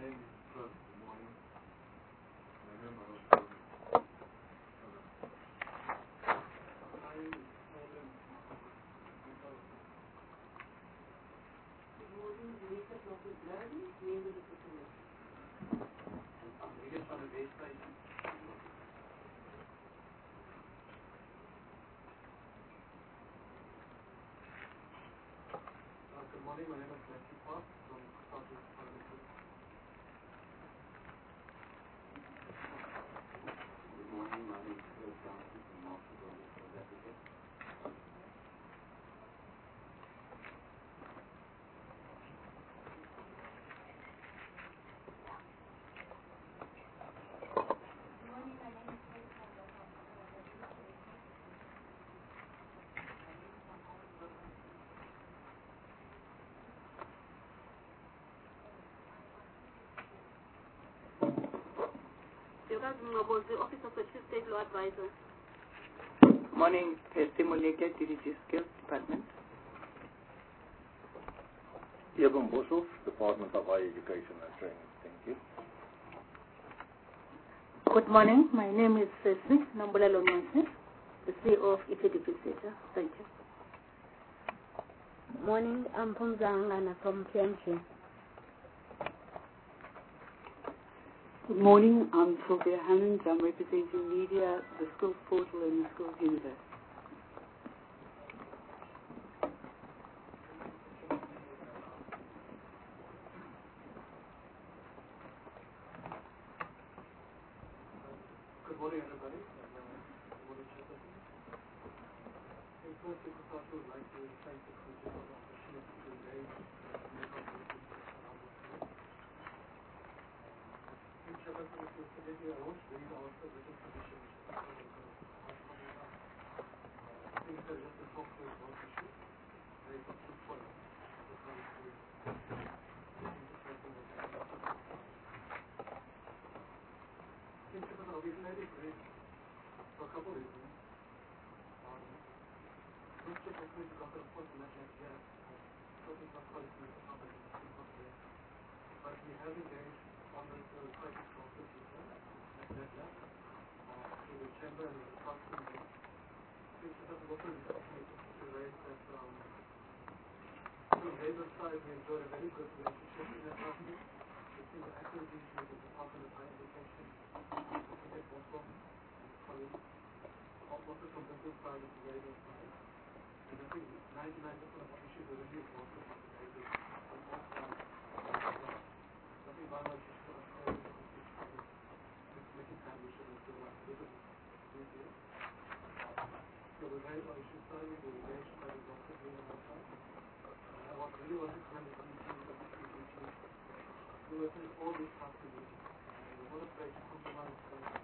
name is Good morning. My name is Good morning, my name is Matthew Park from Southeast Parliament. Good morning, my name is Phil Johnson from Marshall, South Africa. The Office of the Chief State Law Advisor. Morning, Testimonique, DDG Skills Department. Eben Boshoff, Department of Higher Education and Training. Thank you. Good morning. My name is Cecily Nambula Lonyanse, the CEO of EPDP Center. Thank you. Morning, I'm from Zangana from PMG. Good morning, I'm Sylvia Hammond. I'm representing media, the Skills Portal and the Skills Universe. Good morning, everybody. Good morning, Chairperson. First, I would like to thank the Committee for the opportunity to engage and make our voices around this point. Chairperson, if you'll forgive me, I won't read out the written submission, which is part of the things that just to talk through one issue. Very important point. Just wanted to I'll be fairly brief for a couple of reasons. Not just I think got to the point in that yet, certainly not quite as much as not yet, but we have engaged on the crisis process with them at NEDLAB, through the Chamber and the Department. I think that was also the opportunity to raise that from the Labour side we enjoyed a very good relationship in that department. We think the activities with the Department of Higher Education, also colleagues, also from business side of the Labour side. And I think 99% of our issues are really working on the Labour on all sides. I think by much is sort of very making time we should do like a little bit easier. So we raised our issues thoroughly, we engaged quite exhaustively on our side. And what really was to commend the committee of the PPG, we were doing all these parts of it. And we're not afraid to compromise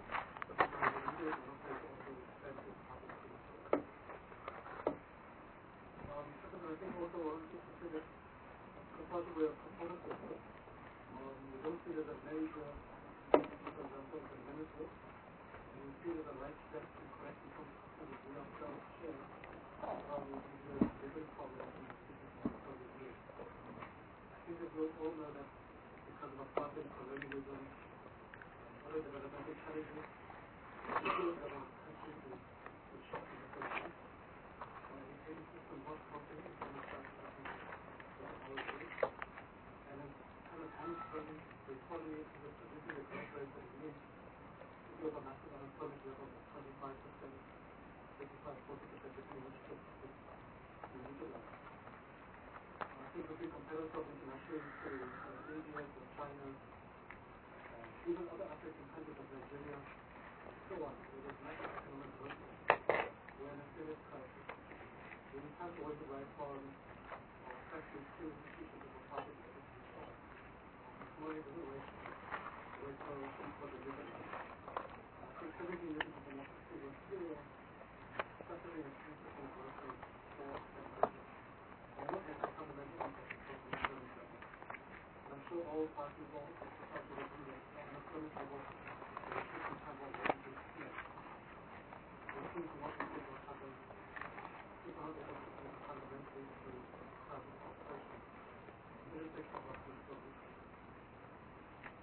I think also just to say that because we're a component of this, we don't see it as a major, for example, as a limit work, and we see it as a right step to correct some of the we ourselves share these different problems in the cities and how we do it. I think that we'll all know that because of apartheid, colonialism, other developmental challenges, we feel that our country is shocking the country. The system was functioning in some classes of technology, and then kind of hamstrung the economy with producing a growth rate that we need to be of a massive unemployment level of 25%, 35-40%, depending which statistic you utilize. I think if we compare ourselves internationally to India, to China, even other African countries like Nigeria, so on, where there's massive economic growth, we're in a serious crisis. We have always relied on factories to institutions of poverty that is resolved. Money doesn't wait for the liberty. I think 17 years of democracy was still suffering a 3% growth rate for countries. And what has the fundamental impact of social unemployment? And I'm sure all parties, all society will agree that the unemployment level is a 50-time more than it is here. We're seeing to what what's happening. People are able to think fundamentally to start with operation. It will take some work to do this.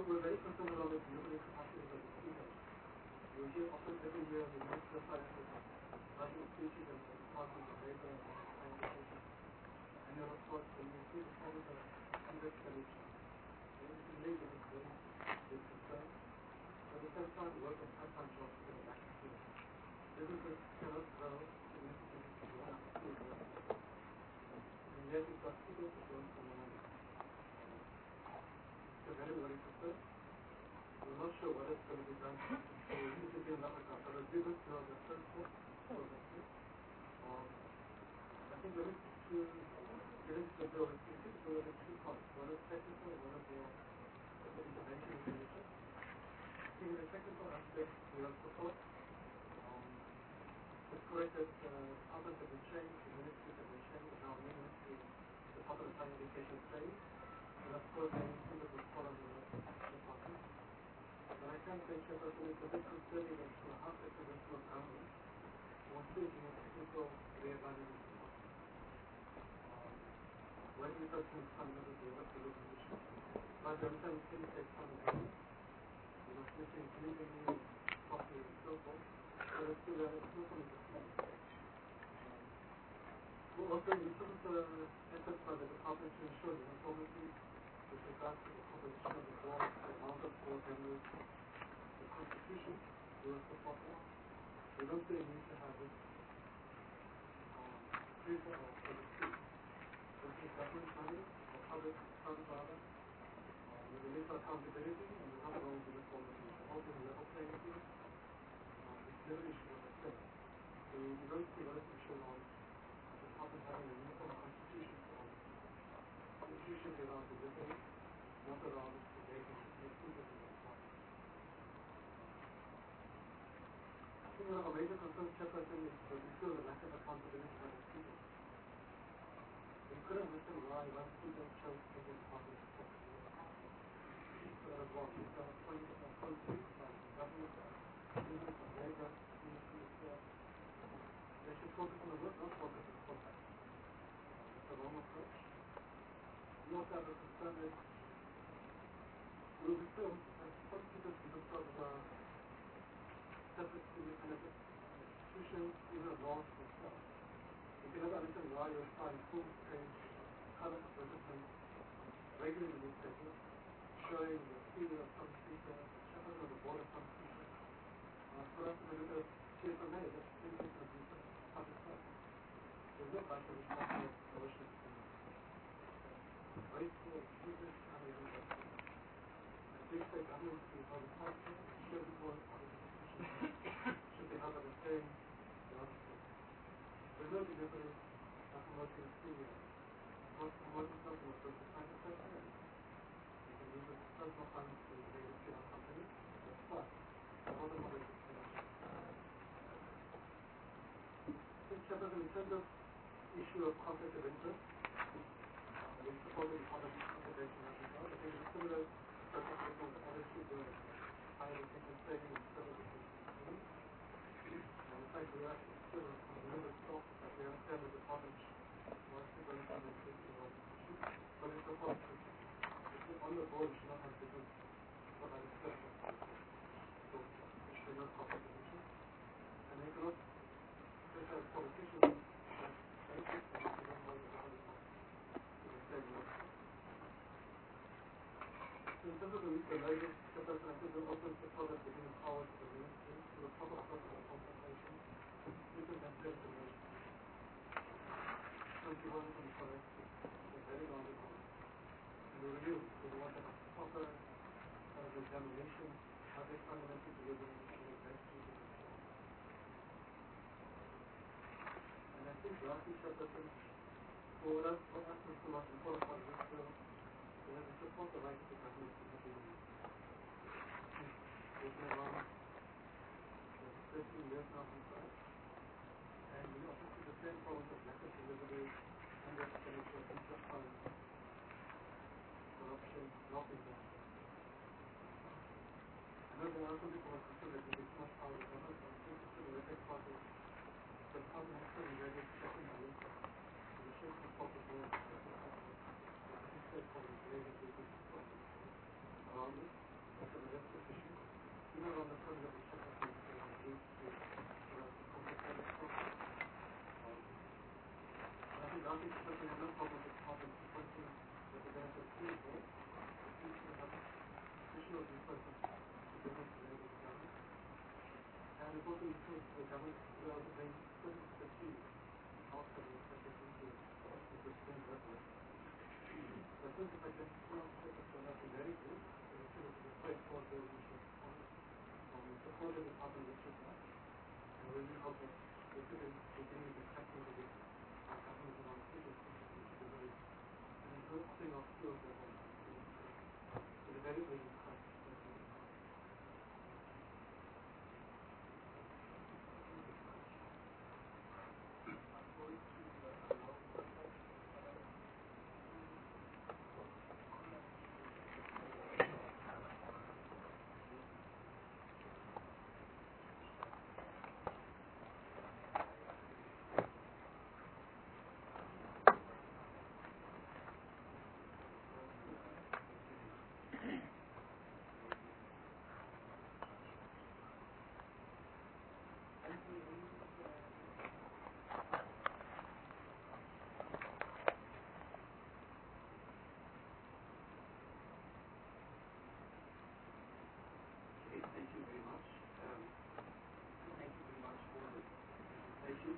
we're very concerned about the human capacity of the students. You hear often every year in the Ministry of Sciences writing speeches and departments of labor and science education. And then of course when you see the kind of underexpenditure, it really is a very big concern. But at the same time, work and part-time jobs are getting back to school. Businesses cannot grow significantly beyond school work. And yet we've got people who don't come along. It's a very, very concern. We're not sure what is going to be done. So we need to be in Africa. But as we look to the first step for next week, I think we need to get into the bill. We need to do it in two parts. One is technical, one is the intervention in nature. I think in the technical aspect, we have support. It's correct that departments have been changed, the ministries have been changed. Now new ministry, the Department of Higher Education changed. And of course, the institute will follow the department. But I can say, Chairperson, it's a bit concerning that for half the provincial government wants to do a technical reevaluation. When we start to fund the resolution, but every time things take time to do, you know, switching legally, properly, and so forth, but it's still something to see. We're also in some of the efforts by the department to ensure uniformity with regards to the composition of the board, the amount of board members, the constitution, we are supporting. We don't really need to have this free for all for the street. This is government money, or public funds rather. We need accountability, and we're not going to do uniformity. We're holding a level playing field. It's never an issue of the state. So we don't see what is the issue on the department having a uniform constitution for all. The issue should be around delivery, not around debating the approval of the department. I think one of our major concerns, Chairperson, is that we feel the lack of accountability by the people. We couldn't understand why one student chose to take a department of support. We've got appointed by the government, students of labor, ministries here. They should focus on the work, not focus on profit. It's the wrong approach. We also have a concern that we will still, as some students in themselves are separate independent institutions, even laws themselves. You can never understand why you're applying full-page color advertisements regularly in the newspapers, showing the CEO of some speaker, the chairman of the board of some speaker. For us to look at TFMA, that's thinking of the public service. There's no budget which has no promotion to do. Wasteful, useless, uneven. And big state governments to be held responsible, should be held public institutions, should be held by the same yardstick. There's no delivery of promoting a CEO. Promoting something was supposed to find a person. Use of personal funds to raise to our company, plus all the public expenditure. In terms of issue of conflict of interest, we support the Department of Conservation as well. I think it's similar protocol to other two bills, higher education training and civil education training. And in fact, we actually still from the member staff that we understand the department wants to go into the existing organization, but it's a policy. On the board, we should not have different what I expect of so it should not conflict of interest. And they cannot just as politicians as basis and we don't know the government in the same way. So in terms of the latest Chairperson, I think we'll also support us to be empowered to the ministry to the proper process of consultation, different and better information. 21 from the correct, they're very knowledgeable. The review, we want a proper examination, are they fundamentally delivering the best to the reform? And I think lastly, Chairperson, for us is the most important part of this bill, is that we support the right of the government to continue. We've been around 13 years now on site, and we often see the same problems of lack of delivery, under expenditure, interest funds, corruption, not investment. I know there are some people who are concerned that we give too much power to government, but I think it's still the right part is the department has to be very checking the impact. And the shape of the board is the stakeholders very around this. not understand that the ship has been engaged to the complex process. I think our institution has no problem with problems pointing that the benefit is there. It seems to have additional resources to bring it to the government. And it's also useful to the government to be able to bring certain expertise also the expected into the same level. So I think if I can now take it to another very good, it's a straightforward resolution support the department of Chitra, and we really hope that we could continue discussing with our government around the city, and improve offering of skills that are to the very basic cost. Thank you very much. Thank you very much for the presentation.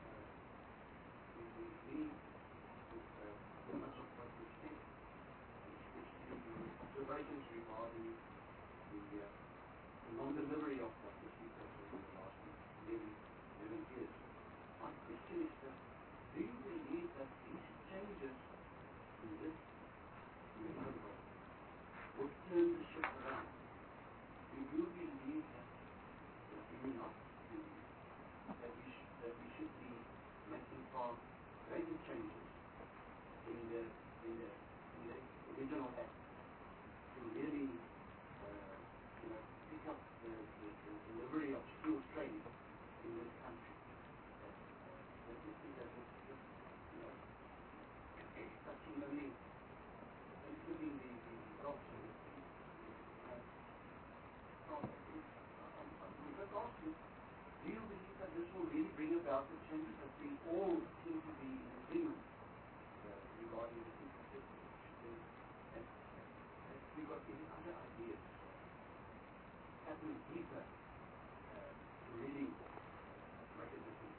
We agree with much of what you said, especially the observations regarding the non-delivery of what the speaker said in the last 11 years. My question is that, do you believe that these changes in this level will turn the ship around? Do you believe that we will not believe that we should be making far greater changes in the original act to really pick up the delivery of skills training in this country? That you think that touching only and giving the results of it. Do you believe that this will really bring about the changes that we all seem to be in agreement regarding the system? Have we got any other ideas happening deeper to really make a difference?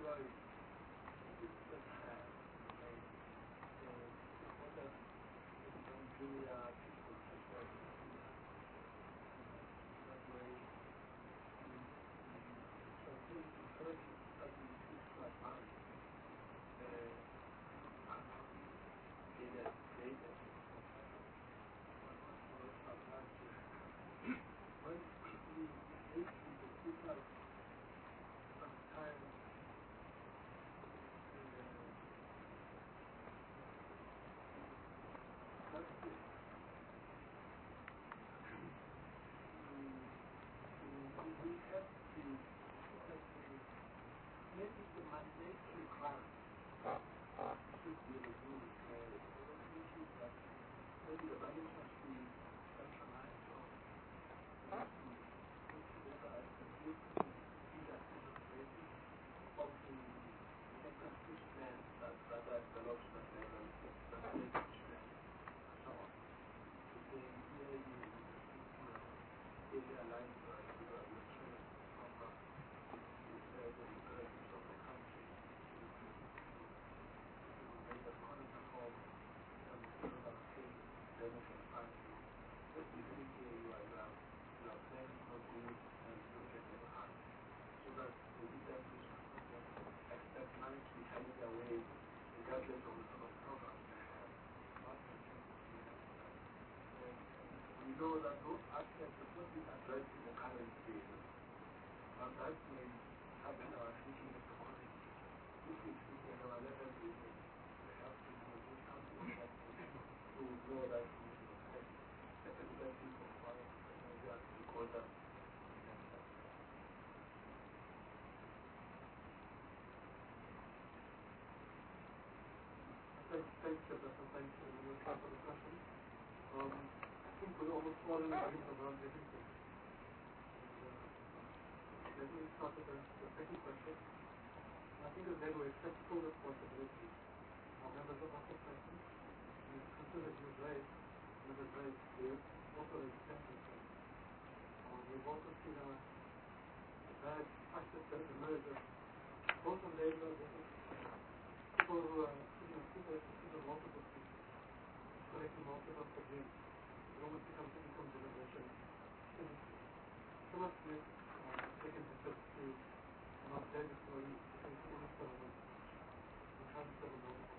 employees, this is the time, okay? So, what does Julia people such that way? So, this is first study is like mine. We know that those aspects of what is addressed in the current state, and that may happen our thinking of the quality. If we think at our level, we have to do something that to know that we have the ability of our recorder. Thanks, Professor. Thanks for the question. I think we're almost all in agreement around everything. Let me start with the second question. I think that there were acceptable responsibility. Our members of office persons, we consider human rights, they also acceptance. We've also seen a bad practice that emerges both on labor, people who are people multiple things, collecting multiple problems. It almost becomes an income generation. Some of this taken effect to not dead employees, including settlement, and trying to settle multiple.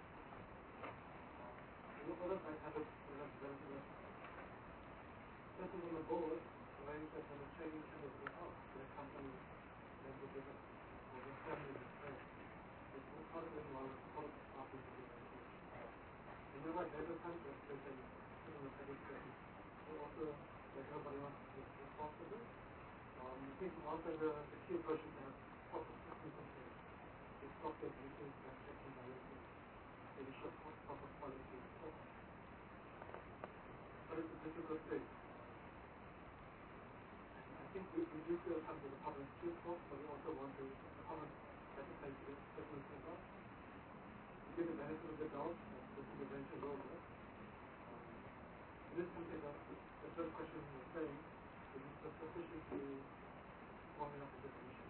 Other side have it developed as persons on the board arrange that when a training center is out, their company, their business, or their family is friends. It's all part of it while it's part of the party to do that. And you're right, there's a concept that they put on the public session. Also, like everybody else is responsible. I think also the key approach is to have proper systems in place. It's software meetings and checks and balances. Maybe show proper policy. But it's a difficult thing. I think we do feel some of the department too close, but we also want the department better place to business as well. We give the benefit of the doubt that this intervention will work. This is something that the third question was saying, is it sufficient to forming up a definition?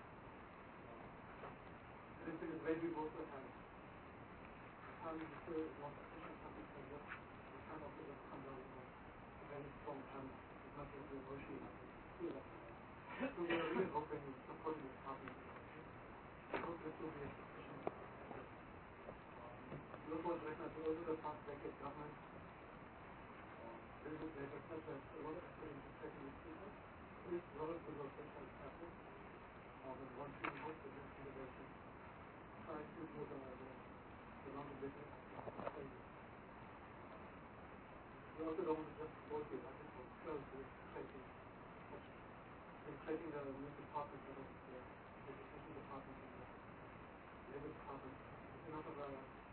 And this thing is where we also have how we feel is more sufficient something like this, we can also just come down with a very strong hand, as much as we negotiate feel that. So we are really hoping and supporting this partner. I hope this will be a sufficient effort. We also want to recognize that over the past decade, government there's such a lot of effort into checking these people. There's a lot of good work that has happened. And one thing we hope that this innovation tries to do the non-business aspect. We also don't want to just vote it. I think we'll close this creating the new department, the education department and the labor department. It's enough of a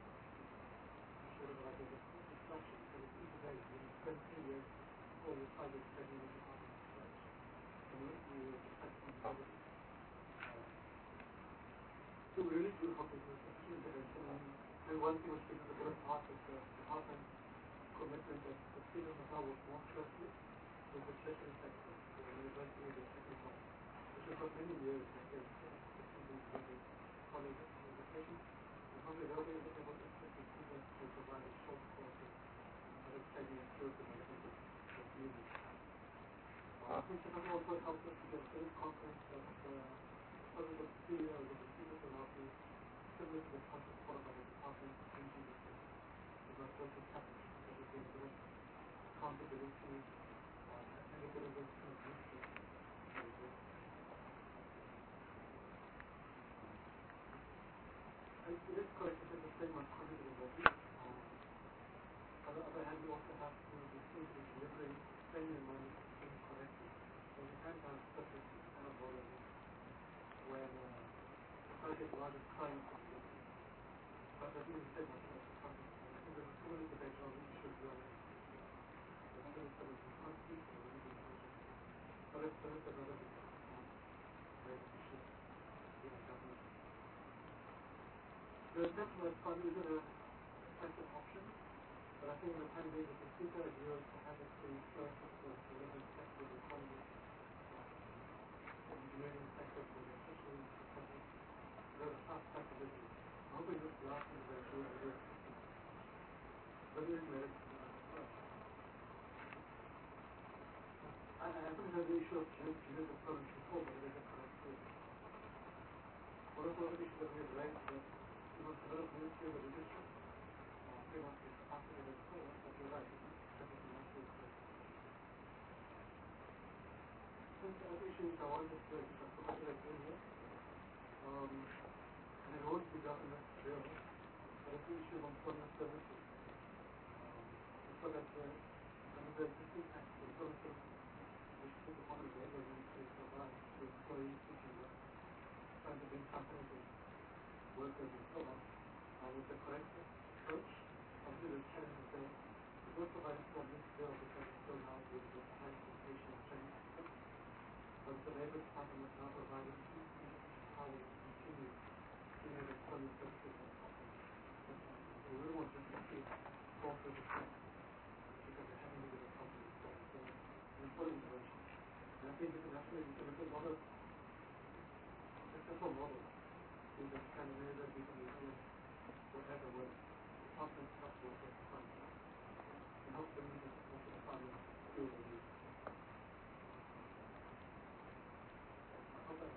discussion, but it's easy days. We spend 3 years before we try to study the department of scratch. And we discuss on the other. So we really do hope that there's sufficient intervention. And one thing which gives us a bit of heart is the department's commitment that the freedom of our work more closely with the tertiary sector, the university and the technical, which has got many years that there's colleagues education. And probably they'll be able to assist the students to provide a short courses that is taking it through the benefit of music. I think it has also helped us to get very confident that some of the studios and the students will not be similar to the content supported by the department of engineering. It's not just a package, but it's a bit of accountability and a bit of this kind of mixture. It is correct to say the same on cognitive ability. On the other hand, we also have to be seen to be delivering training and learning incorrectly. So we can't have such a kind of role when society at large is trying to do it. But I think the same on cognitive. I think there's too many debates on which should be on it. The number is sort of constant or really intelligent. But it's another debate on where we should be in government. The national fund is an effective option, but I think in the time being it's a super idea to have it being first of the relevant sector of the economy, engineering sector, especially because it's a fast track delivery. I'm hoping this last one is a good idea. But it is merit first. I think there's the issue of genetic problems before, but it is a correct field. One of the other issues that we have raised is that we must develop new skills of industry. We must be capacity of employment, but you're right, that is not the case. Since the other issues I wanted to promote earlier, and it won't be government real, but it's the issue of employment services. So that under the existing Act, the employment services which put upon the labor to provide to employees seeking work, trying to bring companies and workers and so on, with the correct approach. Obviously, the challenge is that the work providers still need to build because it's still now with the high education and training system. But the Labour Department is now providing how we continue to have employment services and companies. So we really want just to see fall through the cracks because they haven't really been properly installed. So it's an important intervention. And I think internationally we can look at a lot of successful models. Either Scandinavia, even New Zealand, whatever, where departments help workers fund and help them use it for the farmers skill they use. I hope that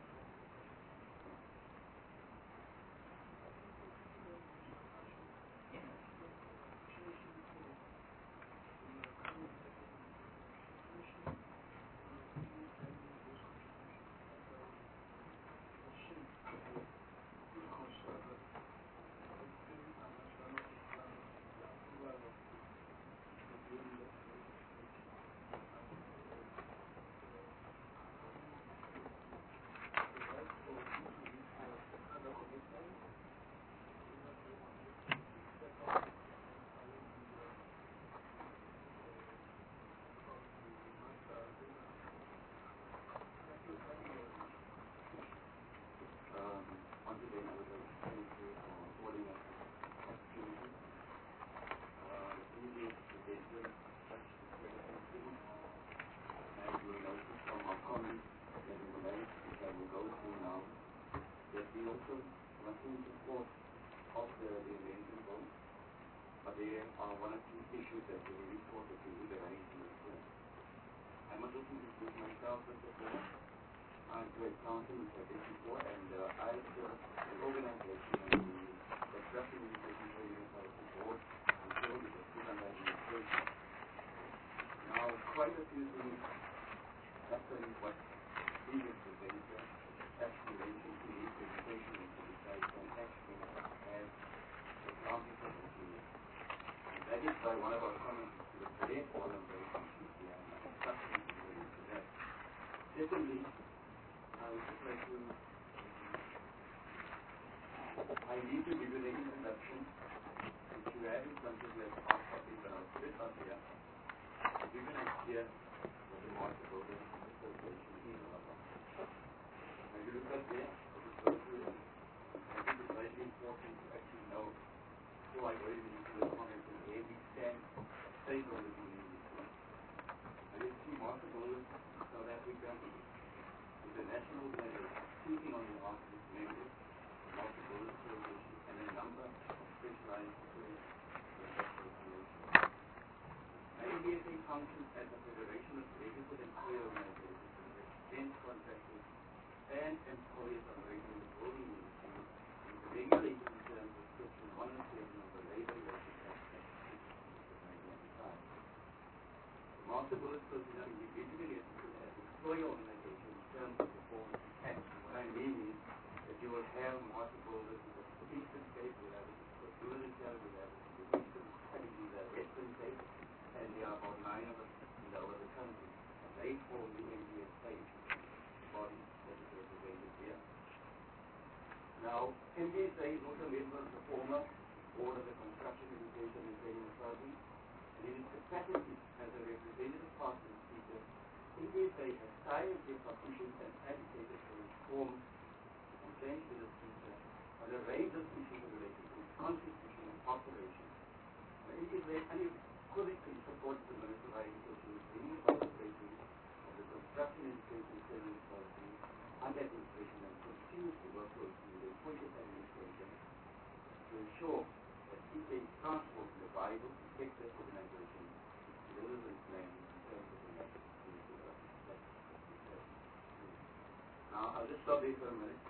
once again, I would like to thank you for affording us this opportunity. Previous to this, such activities, as you will notice from our comments and the analysis which I will go through now, that we also want to support of the invention goals, but there are one or two issues that we report that we would raise in the report. I must also introduce myself as a I'm Greg Townsend, which I did before, and I serve the organization and the Construction Education for Universal Board and serve with the Food and Administration. Now, quite a few things happened what previous presenter actually mentioned to me, presentation and to decide on actually as a county engineer. And that is why one of our comments to the today forum very completely and construction engineering to that. Secondly, I would just like to, I need to give you the introduction, which you have in front of you as hard copy, but I'll put it up here. Give you an idea what the Master Builders Association is all about. Now you look at there, I just go through them. I think it's very important to actually know, so I go even into the comments in where we stand, stakeholders in this one. And you see Master Builders in South Africa, the national organization speaking on behalf of its members, multiple associations, and a number of specialized associations. ABSA functions as a federation of registered employer organizations and represents contractors and employers operating in the building industry and is regulated in terms of Section 107 of the Labor Relations Act of 1995. The Master Bullet persons are individually registered as employer organizations in terms of performance tax. What I mean is that you will have Master Bullets with the Eastern Cape, you have it for Dulaca, you have it for the Eastern, the Western Cape, and there are about 9 of us over the country. And they form the MBSA body that is represented here. Now, MBSA is also a member of the former Board of the Construction Education and Training Authority, and in its capacity as a representative partner speaker, MBSA has tirelessly petitioned and advocated for reform and change to the future on a range of issues related to its constitution and operation. MBSA unequivocally supports the Minister of Agriculture in bringing about the breaking of the Construction Education Training Authority under administration and continues to work closely with the appointed administration to ensure that CK is transformed from a viable, effective organization to relevant plan in terms of the next Now, I'll just stop here for a minute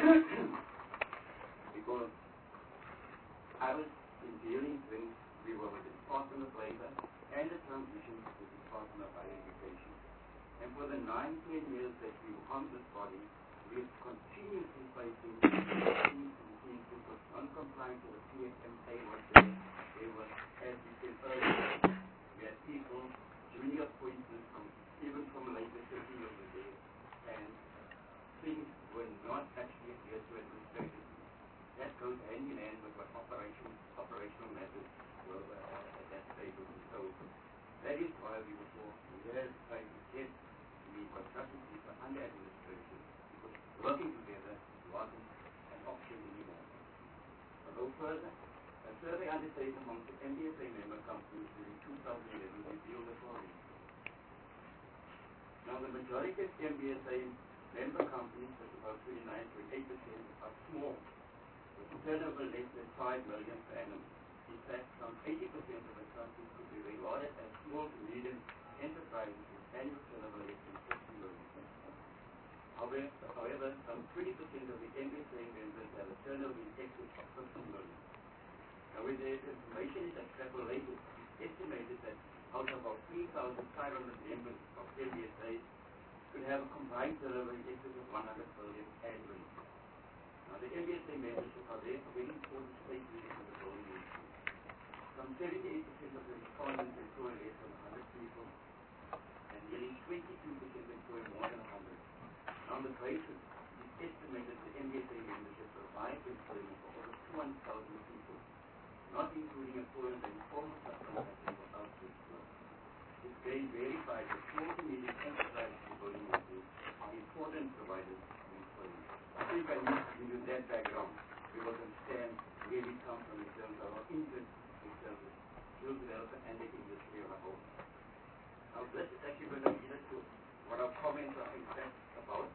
because I was in dealing when we were with the Department of Labor and the transition to the Department of Higher Education. And for the 9-10 years that we were on this body, we have continuously facing teams who were non-compliant to the PFMA was there. They were, as we said earlier, we had people, junior appointments even from later sitting over there, and things were not actually adhered to administratively. That goes hand in hand with what operational matters were at that stage. So that is why we were for years trying to get the construction people under administration, because working together wasn't an option anymore. To go further, a survey undertaken amongst the MBSA member companies during 2011 revealed the following. Now, the majority of MBSA member companies, that's about 29.8%, are small, with a turnover less than 5 million per annum. In fact, some 80% of the companies could be regarded as small to medium enterprises with annual turnover less than 50 million. However, some 20% of the MBSA members have a turnover in excess of 50 million. Now, when the information is extrapolated, it's estimated that out of about 3,500 members of MBSA could have a combined turnover in excess of 100 million annually. Now, the MBSA membership are therefore very important stakeholders in the building industry. Some 78% of the respondents employ less than 100 people, and nearly 22% employ more than 100. On the basis, it's estimated the MBSA membership provides employment for over 200,000 people, not including employers and former subcontractors or outsourced work. It's very verified that small to medium enterprises in the building industry are important providers of employment. I think I need to give you that background. We will understand where we come from in terms of our interest in terms of skill development and the industry on a whole. Now, this is actually going to lead us to what our comments are in fact about.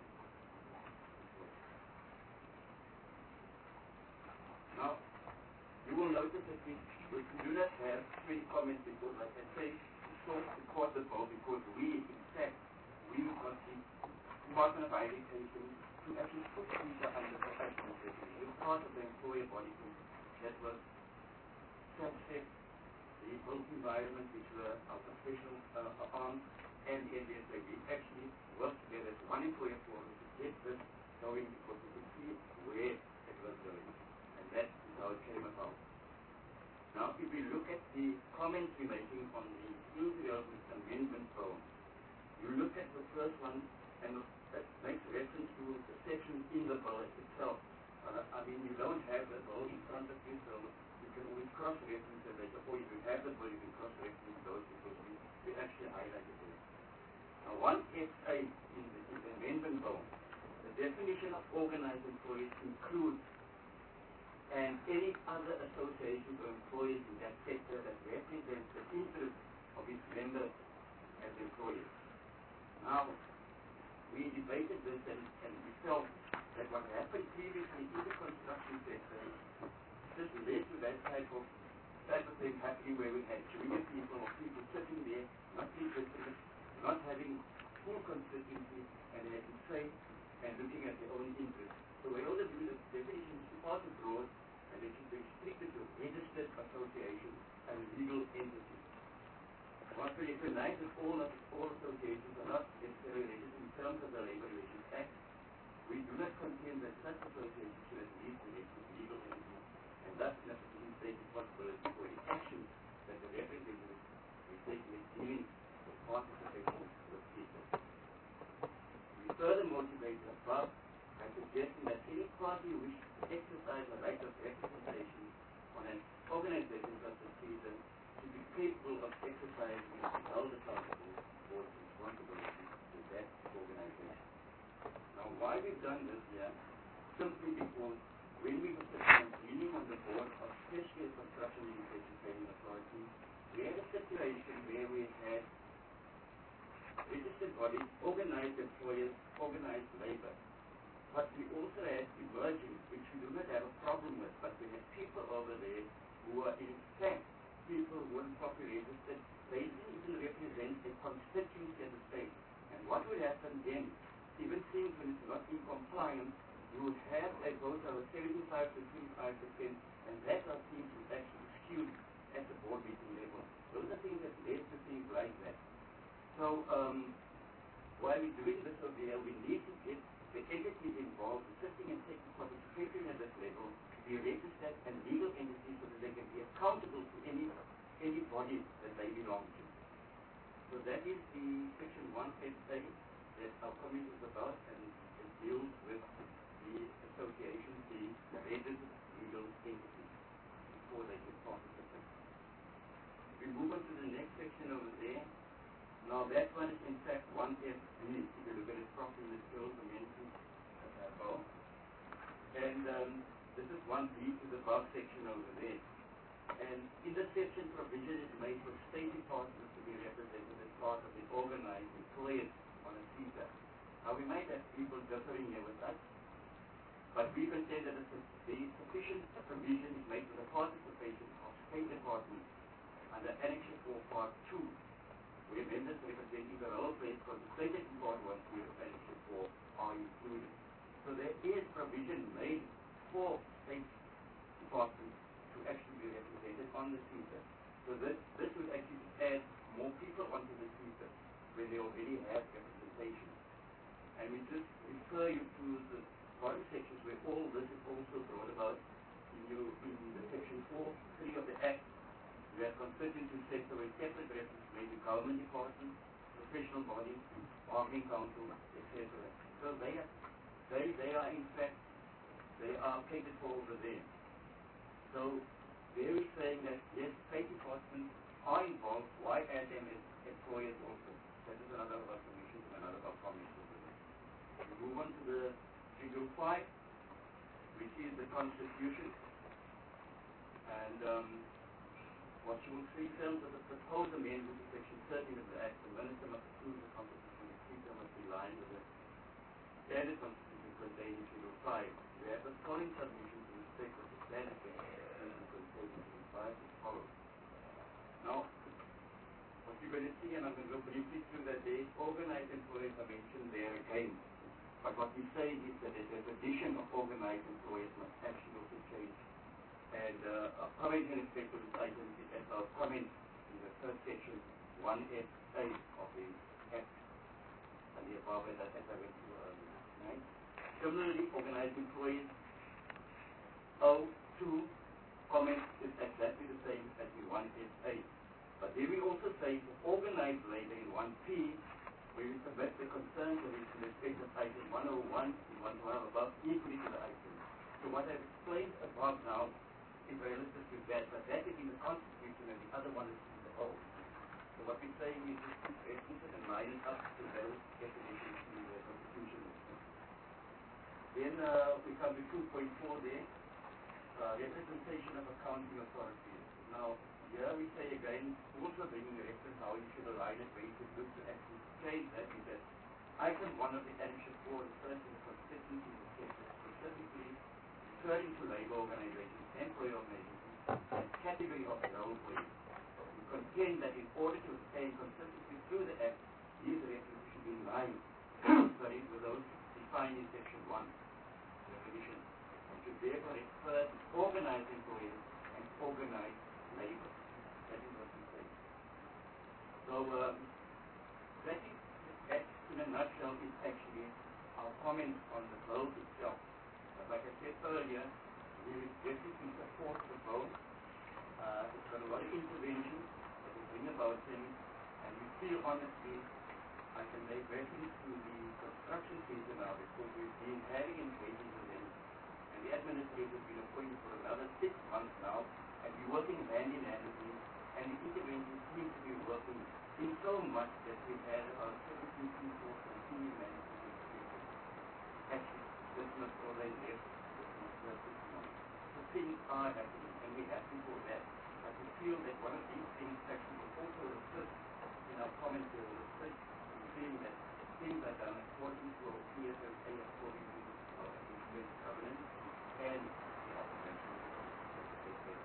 Now, you will notice that we do not have 20 comments because, like I say, we sought to support the bill because we got the Department of Higher Education to actually put people under professional education. We're part of the employer body group that was subject the built environment which were our professional arm and the MBSA. We actually worked together as one employer forum to get this going because we could see where it was going. And that is how it came about. Now, if we look at the comments we're making on the Skill Development Amendment Bill, you look at the first one, and that makes reference to the section in the bill itself. I mean, you don't have the bill in front of you, so you can always cross-reference it later, or if you have the bill, you can cross-reference those because we actually highlighted it. Now, 1SA in the amendment bill, the definition of organized employees includes and any other association or employees in that sector that represents the interests of its members as employees. Now, we debated this and we felt that what happened previously in the construction sector just led to that type of thing happening where we had junior people or people sitting there, not interested, not having full consistency, and they had to say and looking at their own interests. So we ought to do the definition is far too broad, and it should be restricted to registered associations and legal entities. What we recognize is all associations are not necessarily registered in terms of the Labour Relations Act. We do not contend that such associations should at least be registered legal entities, and thus necessarily take responsibility for the actions that the representatives is taking in dealing with participation with people. We further motivate above by suggesting that any party who wishes to exercise the right of representation on an organization such as CESA should be capable of exercising and be held accountable for its responsibility to that organization. Now, why we've done this here, simply because when we were leaning on the board of Specialist Construction Education Training Authority, we had a situation where we had registered bodies, organized employers, organized labor. But we also had emerging, which we do not have a problem with, but we had people over there who are in fact people who weren't properly registered. They didn't even represent a constituency at the state. And what would happen then, even seeing when it's not in compliance, you would have a vote of 75 to 25%, and that seems to actually skewed at the board meeting level. Those are things that led to things like that. So while we're doing this over here, we need to get the entities involved, assisting and taking participation at this level, to be registered and legal entities so that they can be accountable to any body that they belong to. So that is the section 1.8 that our comment is about, and it deals with the association being registered legal entities before they can participate. We move on to the next section over there. Now that one is in fact 1F, if you look at it properly, the skills amendments above. And this is 1B to the above section over there. And in this section, provision is made for state departments to be represented as part of the organized employers on a CESA. Now we might have people differing here with us, but we contend that the sufficient provision is made for the participation of state departments under Annex 4 Part 2, where members representing the role-based contemplated in Part 1 of Annex 4 are included. So there is provision made for state departments to actually be represented on the CESA. So this would actually add more people onto the CESA when they already have representation. And we just refer you to the bottom sections where all this is also brought about in the section 4.3 of the Act. We have considered to set away separate references made to government departments, professional bodies, bargaining councils, etc. So they are in fact, they are catered for over there. So there is saying that yes, state departments are involved. Why add them as employers also? That is another of our submissions and another of our comments over there. We move on to the Schedule 5, which is the Constitution. And what you will see in terms of the proposed amendment to Section 13 of the Act, the Minister must approve the Constitution, the Speaker must be in line with the standard Constitution contained in Schedule 5. We have the following submissions in respect of the standard Constitution contained in Schedule 5 as follows. Now, what you're going to see, and I'm going to go briefly through that, the organized employers are mentioned there again. But what we say is that the definition of organized employers must actually also change. And our comment in respect to this item is as our comment in the first section 1F8 of the Act and the above as I went through earlier. Right? Similarly, organized employees, O2 comment is exactly the same as the 1F8. But then we also say for organized labor in 1P, where we submit the concerns of in respect of item 101 and 112 above equally to the item. So what I've explained above now is relative to that, but that is in the Constitution and the other one is in the whole. So what we're saying is just references and line it up to those definitions in the Constitution. Then we come to 2.4 there, representation of accounting authorities. Now, here we say again, also bringing the reference how you should align it, where you should look to actually change that, is that item 1 of the Annex 4 refers to the constituencies of sectors. referring to labor organizations, employee organizations, as category of railways. We contend that in order to obtain consistency through the Act, these references should be in line with those defined in Section 1, definition, and should therefore refer to organized employees and organized labor. That is what we say. So, that in a nutshell is actually our comment on the bill itself. But like I said earlier, we definitely support the bill. It's got a lot of intervention that will bring about things, and we feel honestly, I can make reference to the construction center now because we've been having engagements with them, and the administrator has been appointed for another 6 months now, and we're working hand in hand with him, and the interventions seem to be working in so much that we've had about 17 people from senior management actually Christmas or they left Christmas 6 months. So things are happening, and we're happy for that. But we feel that one of these things actually will also assist in our commentary, will assist in seeing that things are done according to our PSSA, according to our implemented governance and the operation of the state.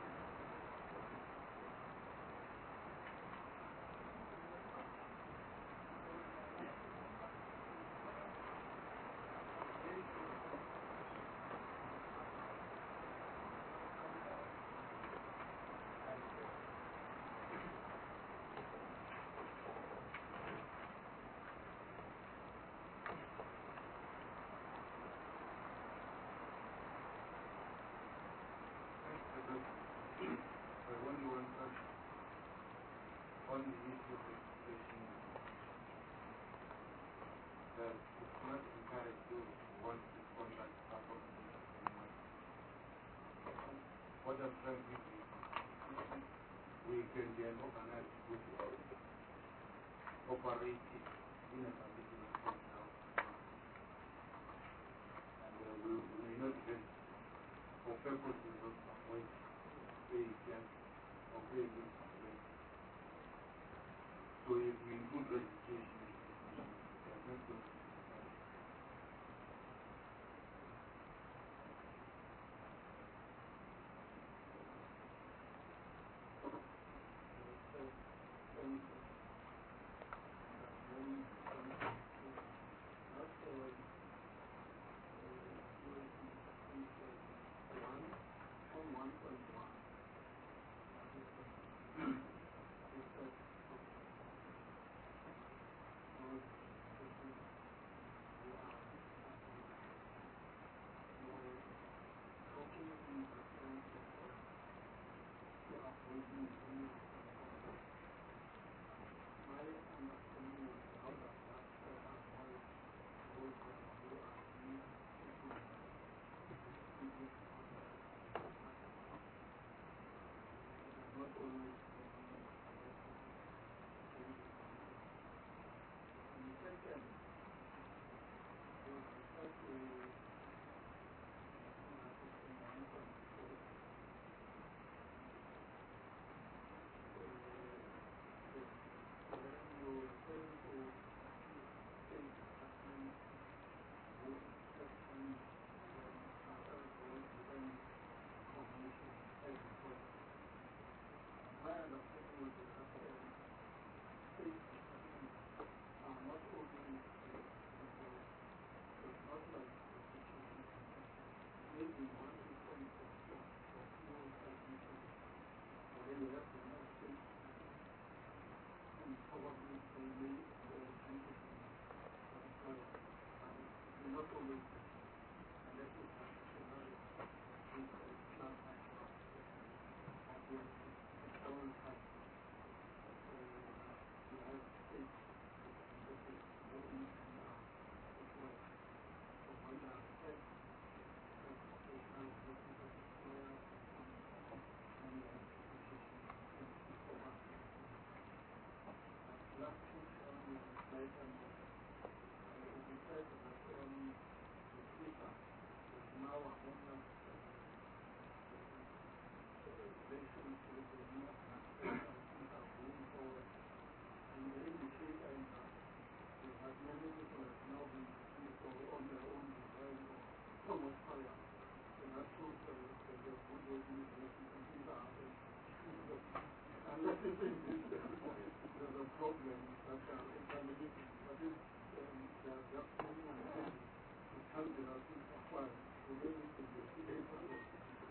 On the issue of education, that it's not encouraged to want to contact support. What I'm trying to do is we can be an organized group operating in a particular context. And we may not get for purposes of avoid agents or agents. So if we include registration, they are not going to university computer out and unless it is there's a problem such as examination, but if they are just moving on the head, it can be not acquired. So they need to investigate on it.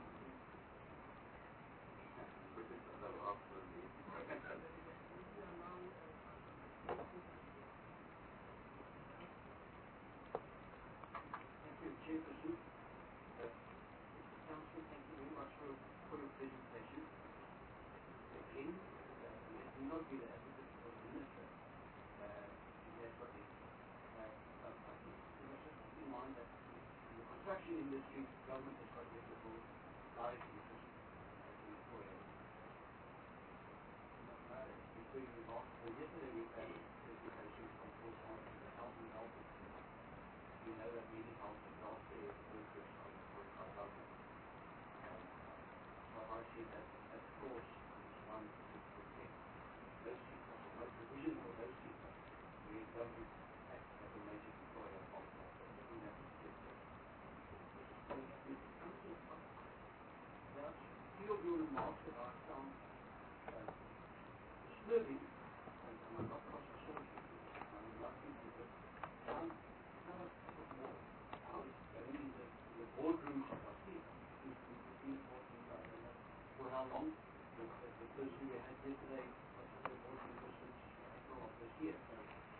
Chairperson, Council, thank you very much for your presentation. Again, let me not be the advocate for the minister. That's what it is. I think we must just keep in mind that in the construction industry, government has got equitable direct interest as an employer. It's very remarkable. Yesterday we had a presentation from Force on the health and health. We know that many health and welfare workers are employed by government. So I see that clause is one to protect those people, so no provision for those people, where government acts as a major employer of in that sector. There are a few of your remarks that I found disturbing, and I'm not concerned with it, I'm not into it. The boardrooms of our state is important. For how long? The person we had yesterday was in the boardroom since April of this year. So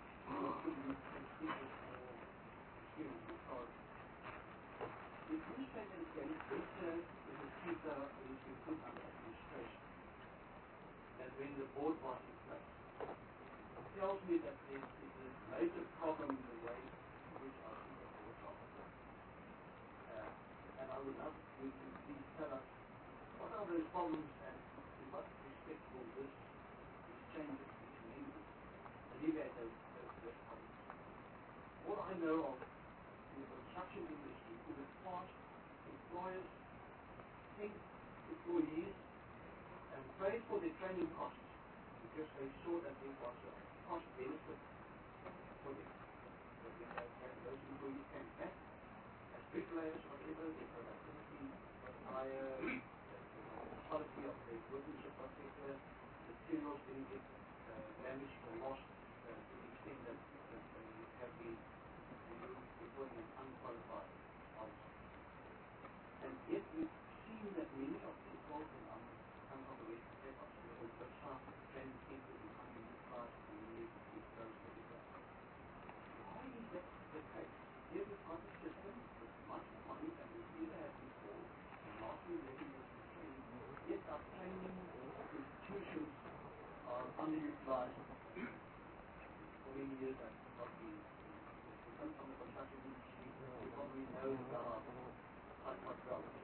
the administrator is getting better with the people who is being put under administration than when the board was in place. It tells me that there is a major problem in the way in which our people boards are. And I would love you to please tell us what are those problems and to what respect will this changes, these amendments, alleviate those problems. All I know of in the construction industry, in the past, employers think employees and paid for their training costs because they saw that there was a cost benefit for them. So when those employees came back, as bricklayers, whatever, their productivity was higher, the quality of their workmanship was better, materials didn't get damaged or lost to the extent that they would have been reporting an unqualified officer. And yet we've seen that many of the involved in come from the Western Cape of the South training centers in community class and these those things. Why is that the case? Here we've got a system with much money than we ever had before, and lasting readiness and training, yet our training institutions are underutilized for many years and not being. We come from the construction industry, we probably know about our problems.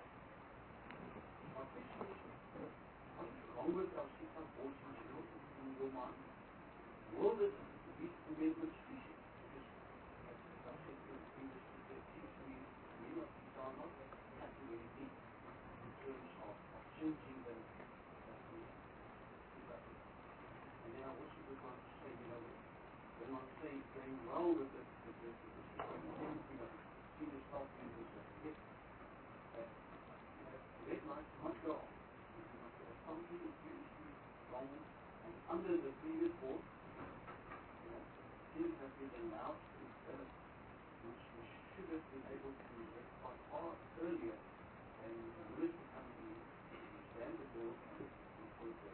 My question is, what is wrong with our system boards in general in your mind? Will these amendments fix it? Because, as I said previously, there seems to be many of these are not tackling anything in terms of changing the and then I also would like to say, when I say it's going well with the senior staff members that we get, red lights must go off. Something is seriously wrong, and under the previous board, things have been allowed to develop, which we should have been able to rectify far earlier than the university company stand the board and appoint the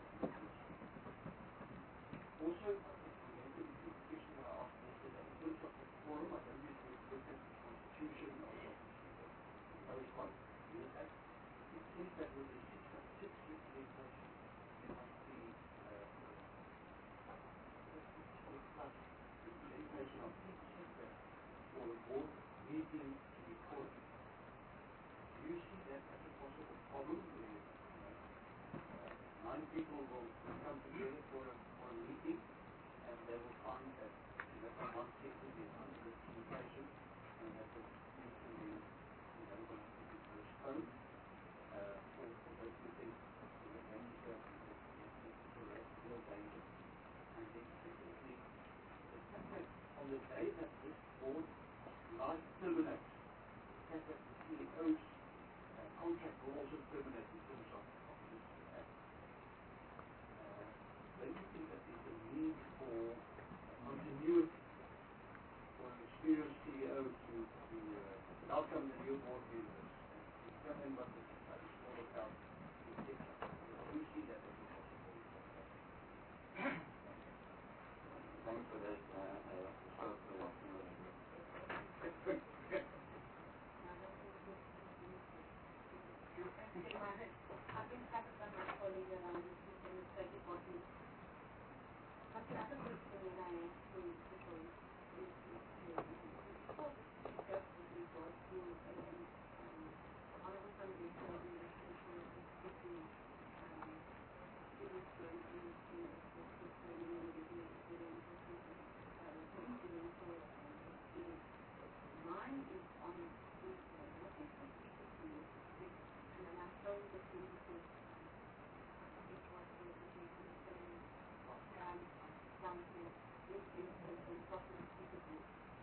also, I think the question that I asked yesterday, in terms of the forum, I don't use the constitution of the Irish Party. It says that with the 6 legislation, there must be plus legislation of each sector for the board meeting to be called. Do you see that as a possible problem where 9 people will come together for a meeting and they will find that from one sector is under representation and that the meeting is able to be postponed for those who think that they need to real danger. And then secondly, the fact that on the day that this board life terminates, the fact that the CEO's contract will also terminate in terms of this act. Then you think that there's a need for continuity for an experienced CEO to welcome the new board members and determine what this is all about, etc. Do you see that as a possibility? Thanks for that. I've been covered by my colleague around this and it's very important. But the other question that I asked for is because it's so just with regard to honorable conversation of the legislation of this city is going into mine is on this what is the and I told the students it was the education of something this instance in property suitable.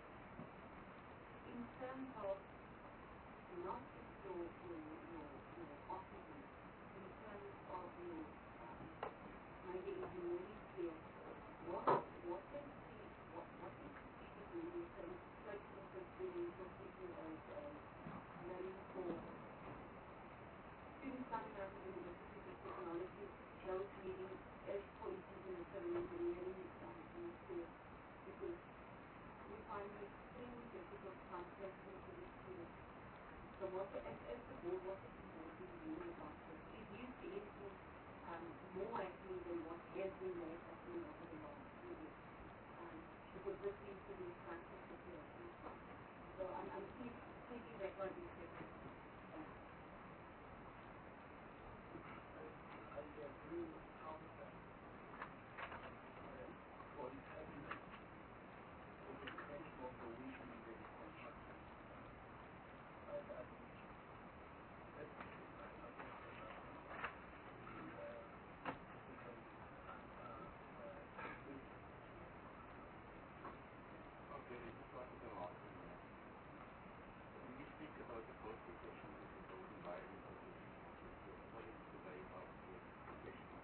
In terms of not just your offices, in terms of your maybe engineering field, what is suitable in terms of social experience of people as learning for students coming out of universities of technology, close reading, as for instance in the civil engineering field, because we find it extremely difficult to find placements for this field. So as the board, what is important to you about this? If you see anything more actually than what has been made actually over the last few years, because this seems to be a crisis situation. So I'm thinking that might be different. I agree with Tom that for the cabinet, the dedication of the week is very constructive. I think that's Okay, this is what we're asking. When we speak about the post professional and the environment of the what is the way about the professional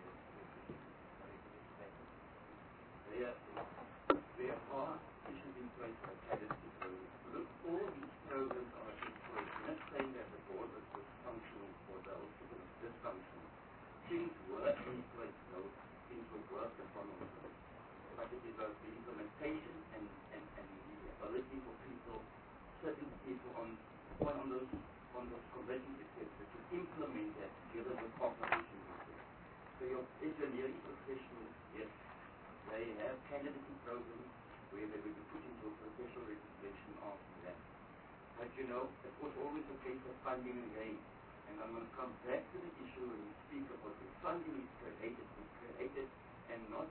there are issues in place for academy programs. Look, all these programs are in place. I'm not saying that the board was dysfunctional or the whole system is dysfunctional. Things were in place though, things were worked upon also. But it is about the implementation and the ability for people, certain people on those committees, etc., to implement that together with operations. So your engineering professionals, yes, they have candidacy programs where they will be put into a professional registration after that. But you know, it was always a case of funding again. And I'm going to come back to the issue when we speak about the funding is created and not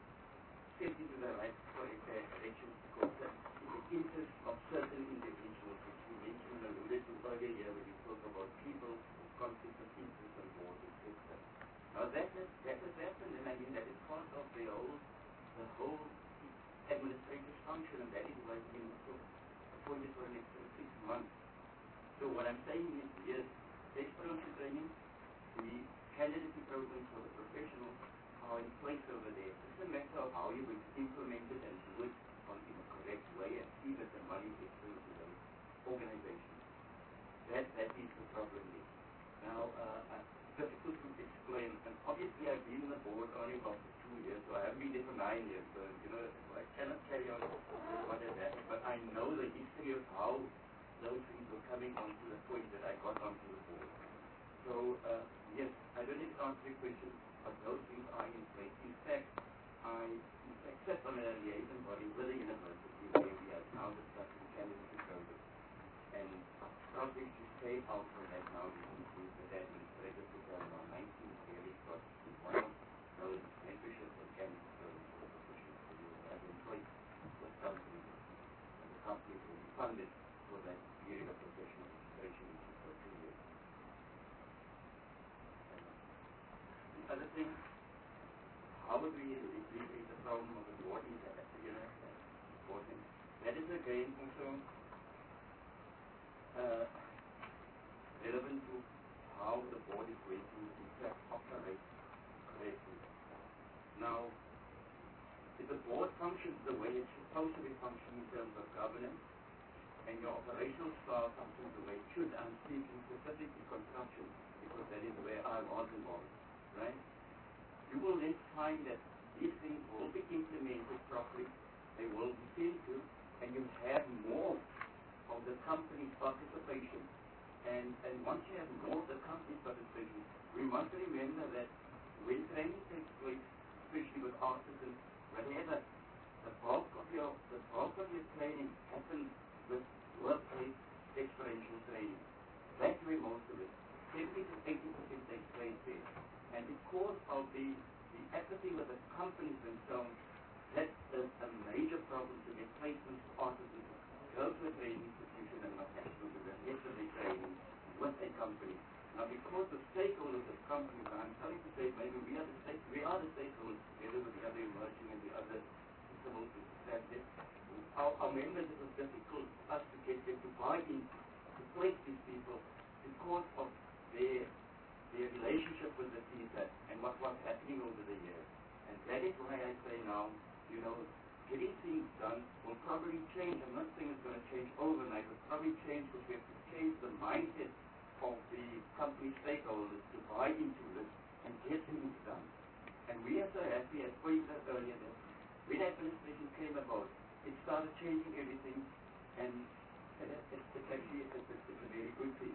set into the right direction because that is the interest of certain individuals, which we mentioned and alluded to earlier here when we spoke about people, conflicts of interest and boards, etc. Now that has happened, and I mean that is part of the whole administrative function, and that is why we've been appointed for an extra 6 months. So what I'm saying is, yes, exponential training, the candidacy programs for the professionals are in place over there. It's a matter of how you're going to implement it and do it in a correct way and see that the money gets through to those organizations. That is the problem there. Now, difficult to explain, and obviously I've been in the board only about 2 years, so I haven't been there for 9 years, so you know, I cannot carry on with what has happened, but I know the history of how those things were coming on to the point that I got onto the board. So, yes, I don't need to answer your question, but those things are in place. In fact, I sat on a liaison body with the university where we are now discussing candidacy programs. And projects which came out from that now include the administrative program on 19 really got one of those mentorships of candidacy programs for professionals who have employed with companies. And the companies will be funded for that period of professional registration, which is for 2 years. The other thing, how would we alleviate the problem of the board is that, you know, important. That is again also relevant to supposed to be functioning in terms of governance, and your operational style functions the way it should. I'm speaking specifically construction, because that is where I was involved, right? You will then find that these things will be implemented properly, they will be seen to, and you have more of the company's participation. And once you have more of the company's participation, we must remember that when training takes place, especially with artisans, whatever, the bulk of your training happens with workplace experiential training. That's where most of it, 70 to 80% takes place there. And because of the apathy with the companies themselves, that's a major problem to get placements for artisans go to a training institution and not actually do the rest of the training with a company. Now, because the stakeholders of companies, I'm sorry to say, maybe we are the stakeholders together with the other emerging and the other civil society. Our members, it was difficult for us to get them to buy in, to place these people because of their relationship with the theatre and what was happening over the years. And that is why I say now, getting things done will probably change. I'm not saying it's going to change overnight. It will probably change because we have to change the mindset of the company stakeholders to buy into this and get things done. And we are so happy, as pointed out earlier, that when administration came about, it started changing everything, and it's actually a very good thing.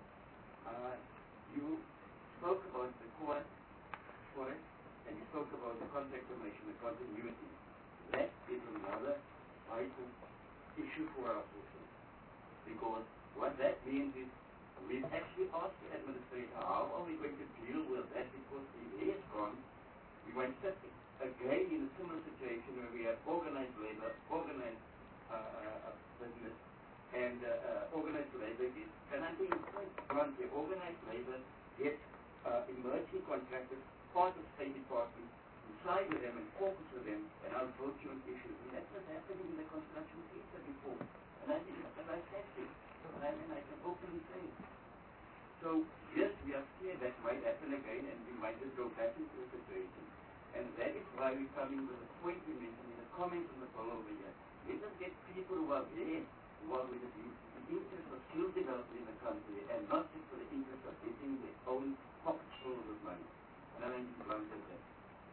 You spoke about the core, and you spoke about the contract formation, the continuity. That is another vital issue for our system, because what that means is we've actually asked the administrator, how are we going to deal with that, because the year is gone. We went again in a similar situation where we have organized labor, organized business, and organized labor is, and I'm being quite blunt here, organized labor gets emerging contractors, part of State Department, side with them and focus with them and our virtual issues. And that's what's happening in the construction theater before. And I think that's like testing. And I can openly say it. So, yes, we are scared that might happen again, and we might just go back into the situation. And that is why we come in with a point we mentioned in the comments on the call over here. Let us get people who are there, who are with the interest of skill development in the country, and not just for the interest of getting their own pockets full of money. And I mean, blunt as that.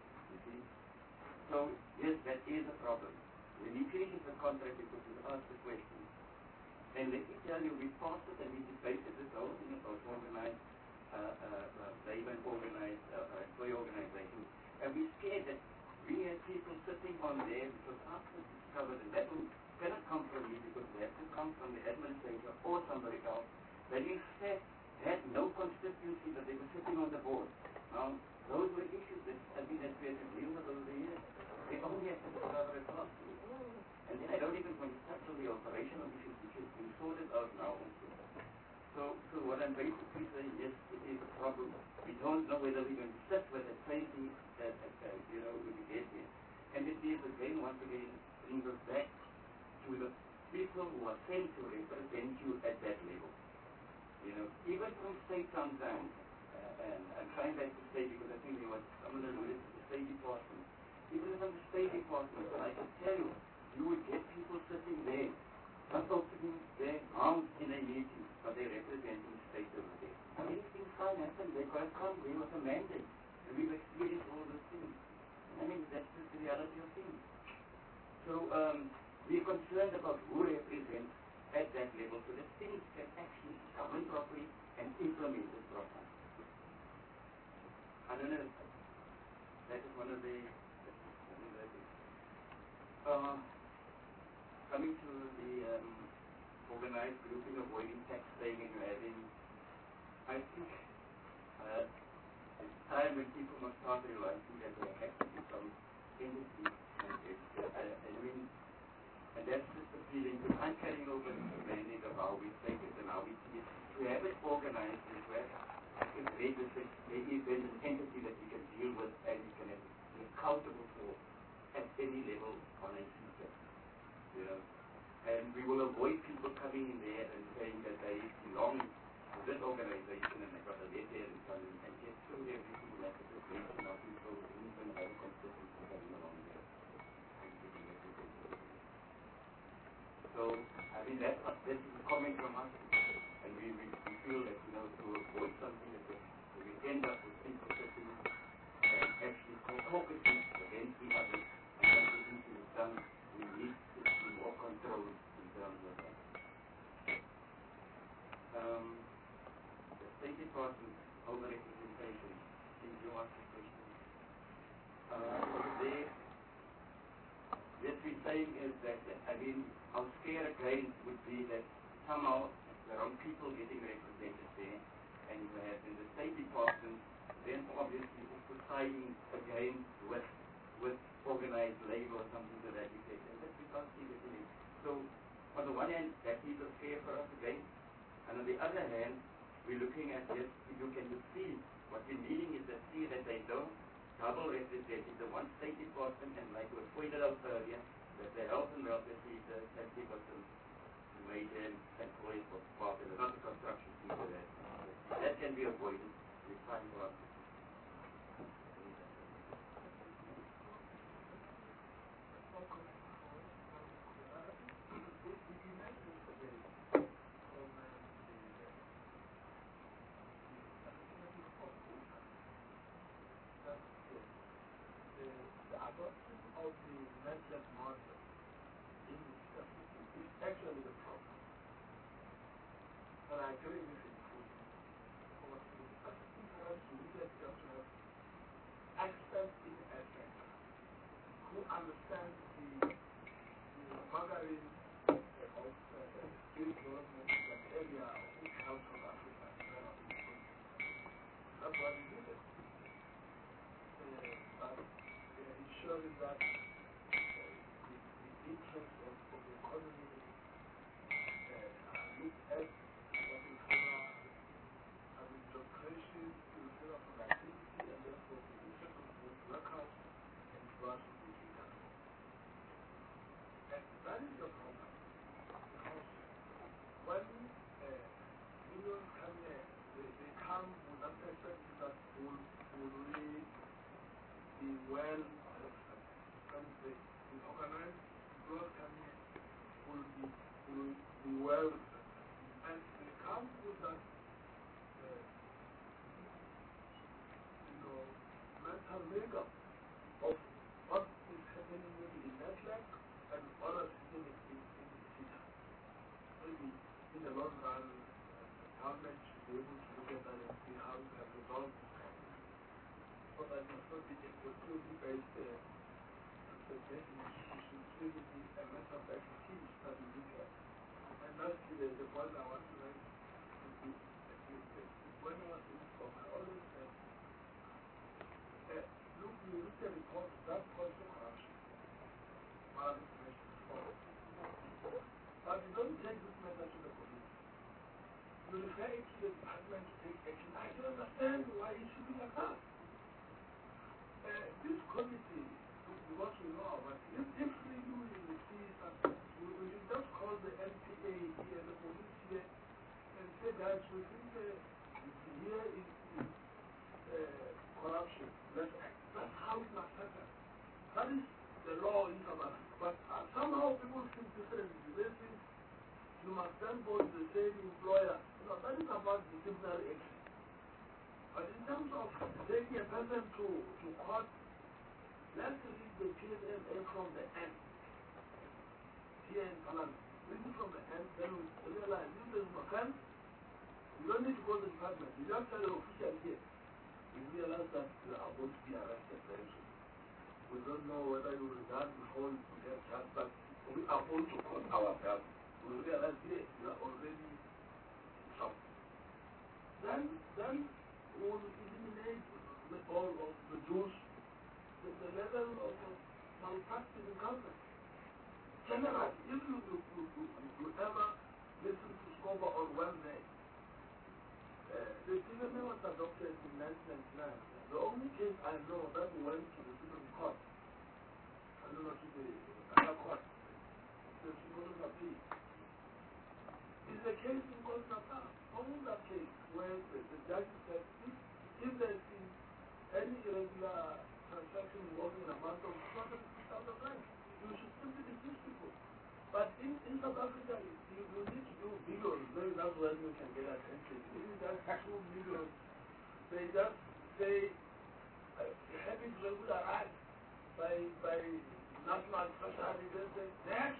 So, yes, that is a problem. When we finishes the contract, because we asked the question. And let me tell you, we passed it and we debated this whole thing about organized labor and organized employee organizations. And we're scared that we have people sitting on there because after it's discovered, and that cannot come from me because they have to come from the administrator or somebody else. That in fact had no constituency, but they were sitting on the board. Now, those were issues that I think that we had to deal with over the years. They only have to discover a cost. And then I don't even want to touch on the operational issues which has been sorted out now also. So what I'm basically saying, yes, it is a problem. We don't know whether we're going to sit with the same thing that, when we get here. And it is again, once again, brings us back to the people who are sent to represent you at that level. Even from state sometimes, and I'm trying back to state because I think there was someone alluded to the State Department. Even from the State Department, I can tell you, you would get people sitting there, not opening their arms in a meeting, but they're representing the state over there. Anything fine happens, they've got to come, there was a mandate, and we've experienced all those things. I mean, that's just the reality of things. So, we're concerned about who represents at that level so that things can actually govern properly and implemented properly. I don't know, that is one of the things. Coming to the organized grouping, avoiding tax paying and having, I think it's time when people must start realizing that there has to be some entity, and that's just the feeling that I'm carrying over the mandate of how we take it and how we see it. To have it organized is where there is an entity that we can deal with and we can be accountable for at any level on a system. And we will avoid people coming in there and saying that they belong to this organization and they've got a letter and coming and get through everything like a situation of people who even have a constituency coming along there. mean, this is coming from us, and we feel that, to avoid something like this, we end up with people sitting and actually focusing against the others, and once the meeting is done, we need to be more controlled in terms of that. The State Department over-representation, did you ask a question? What we're saying is that, our scare again would be that somehow the wrong people getting represented there, and you have in the State Department, then obviously also siding again with organized labor or something to that effect, and that we can't see the link. So, on the one hand, that is a scare for us again, and on the other hand, we're looking at this, you can see, what we're needing is that they don't double represented the one State Department, and like was pointed out earlier, that the health and welfare teachers have got some major employees for part of it, not the construction people there. That can be avoided with time for us. The adoption of the network model in itself is actually the problem. And I agree with it. For us to look at just to have experts in ethics who understand the boundaries of skill development in that area who help South Africa develop its country. That's why we do this. But ensuring that the interests of the economy are looked at, what we call having job creation, to refer productivity, and therefore the interest of both workers and grassroots leaders. And that is the problem, because when unions come here, they come with an perspective that will really be well represented. The organized growth coming will be well represented. And they come with that mental makeup of what is happening maybe in network and other things in the city. Maybe in the long run, the government should be able to look at that and see how we can resolve this kind of thing. So that it must not be a opportunity-based representation. It should really be a matter of expertise that we look at. And that's the point I want to make. When I was in school, I always said, look, we look at reports that cause the corruption. Malinformation is false. But you don't take this matter to the police. You refer it to the department to take action. I don't understand why it should be like that. This committee, because we know about it, if we do see something, we should just call the NPA here, the police here, and say, guys, we think here is corruption. That's how it must happen. That is the law in South Africa. But somehow people think differently. They think you must then go to the same employer. That is about disciplinary action. But in terms of taking a person to court, let's read the PSMA from the end. Here in Parliament. Read it from the end, then we realize if there is an offense, you don't need to go to the department. You just tell the official here. We realize that you are going to be arrested very soon. We don't know whether you regard the whole to get charged, but we are going to call ourselves. We realize here you are already some. Then we will eliminate all of the Jews, the level of malpractice in government. Generally, if you ever listen to Scoba on Wednesday, the PSMA was adopted in 1999. The only case I know that went to the Supreme Court, I don't know, to the higher court, the Supreme Appeal, is the case in KwaZulu-Natal. Only that case where the judge said if there is any irregular transaction involving an amount of 250,000 rand, you should simply dismiss people. But in South Africa, you need to do videos. Maybe that's where you can get attention. If you just do videos, they just say, happy to have arrived by national treasury. They say, next.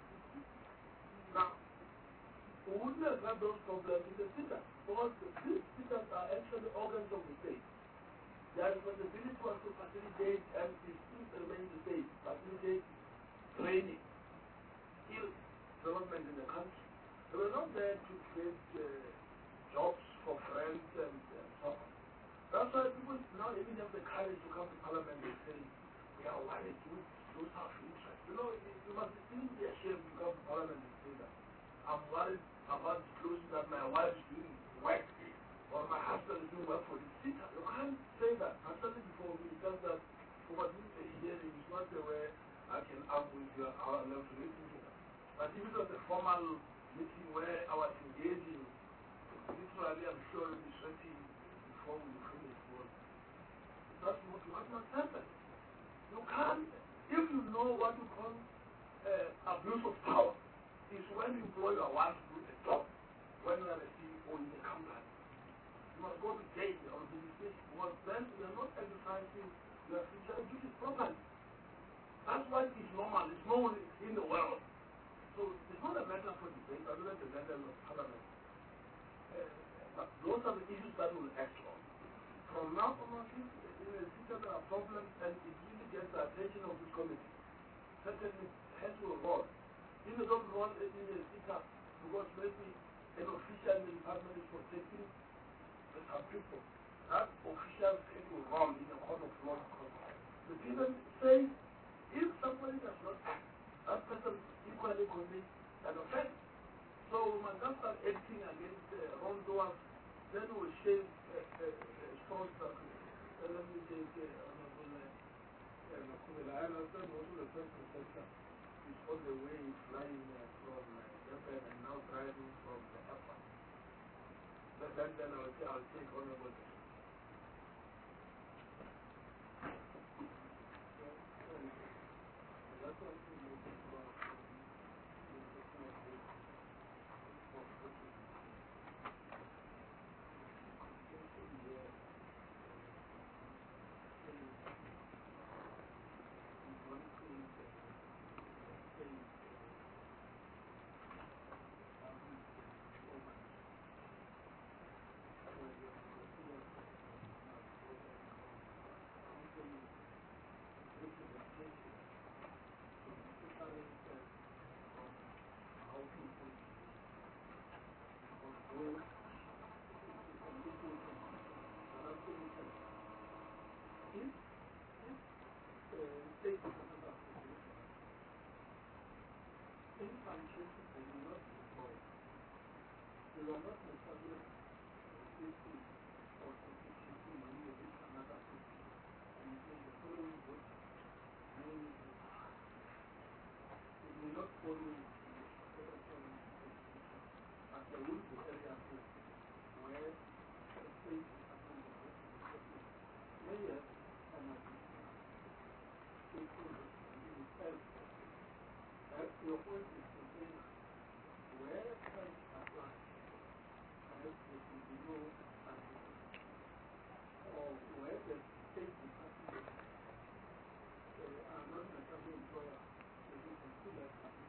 Now, we wouldn't have had those problems in the city. Because these cities are actually organs of the state. Their responsibility was to facilitate and still remains the same, facilitate training, skill development in the country. They were not there to create jobs for friends and so on. That's why people now even have the courage to come to Parliament and say, we are worried to lose our interest. You know, you must still be ashamed to come to Parliament and say that. I'm worried about disclosing that my wife is doing work or my husband is doing work for the city. You can't say that. I've said it before. We discussed that over this hearing is not the way I can argue with our level relationship. But if it was a formal meeting where I was engaging, literally I'm sure you'll be sweating before we finish work. That's what must happen. You can't, if you know what you call abuse of power, is when you employ your wife to do a job, when you are a CEO in a company. You must go to jail or be dismissed, because then you are not exercising your future duties properly. That's why it's normal. It's normal in the world. So it's not a matter for debate, other than the level of Parliament. But those are the issues that will act on. From now on, in a system there are problems, and it really gets the attention of this committee. Certainly has to evolve. If you don't want it in a system, because maybe an official in the department is protecting some people, that official can go wrong in a court of law. The people say, if somebody does not act, that person equally commits an offense. So we must not start acting against wrongdoers, then we shave strong circle. Let me take Honorable Nakumela. I understand also the first professor is on the way flying from Japan and now driving from the airport. But then I'll take Honorable. That's one thing we think about your point is to say where can apply as the CBO or where the state department are not necessarily employer, they can consider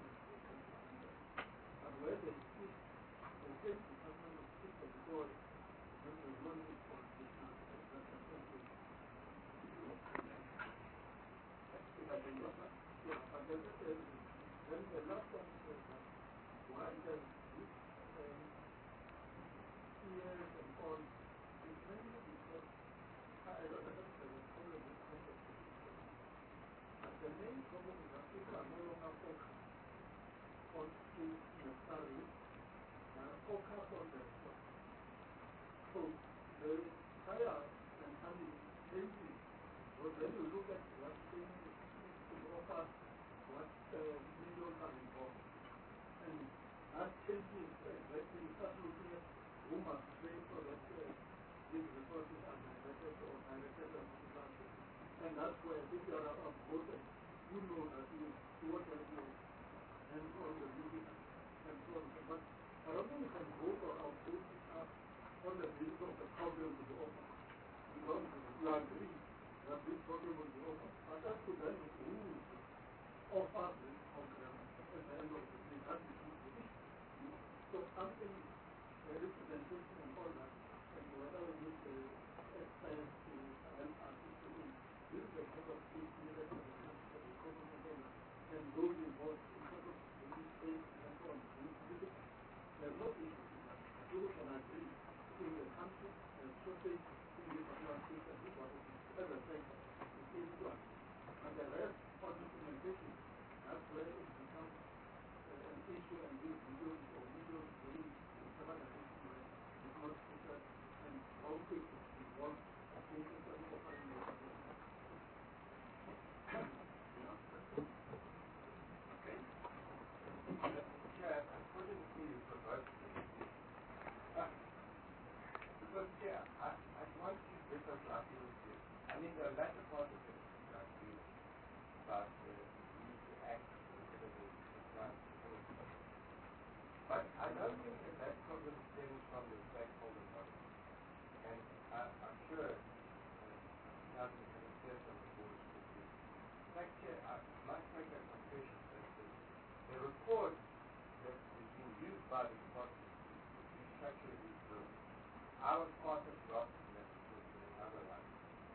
but where the state department of state employed, then there is no need for additional representation. Then the last one is why does this fears and all is mainly because I don't know if there is problem with concept of system. But the main problem is that people are no longer focused on skills necessarily, they are focused on the response. So the entire mentality changes. But when you look at what things to offer, what millions are involved. And that changes when you start looking at who must train so that these resources are directed or directed at disaster. And that's where if you are upvoted, you know that you what have your and all the meeting and so on. But I don't think we can go for our food on the basis of the problem with the offer. Because you agree that this problem will be over. But as to then who offers this program at the end of the day, that is the issue. So something representation and all that, and whether we need the experts to help us to do this is the sort of thing needed for the country, the economy, and those involved in sort of the state and so on. There's no issue. People can agree in the country and shortage in the particular state and this one as a sector. It's easy to agree. And the rest on implementation, that's where it becomes an issue and these videos or videos doing whatever that is not concerned and how quick it involves in terms of offering the Okay. Chair, unfortunately you forgot because yeah, I want to differ slightly with you. I mean the latter part of it I agree about the need to act whenever the right thing. But I don't think that problem stems from the stakeholder model. And I'm sure now we can hear from the board's review. In fact, I must make a confession that the report that is being used by the department to restructure these bills, I was part of drafting that report in another line.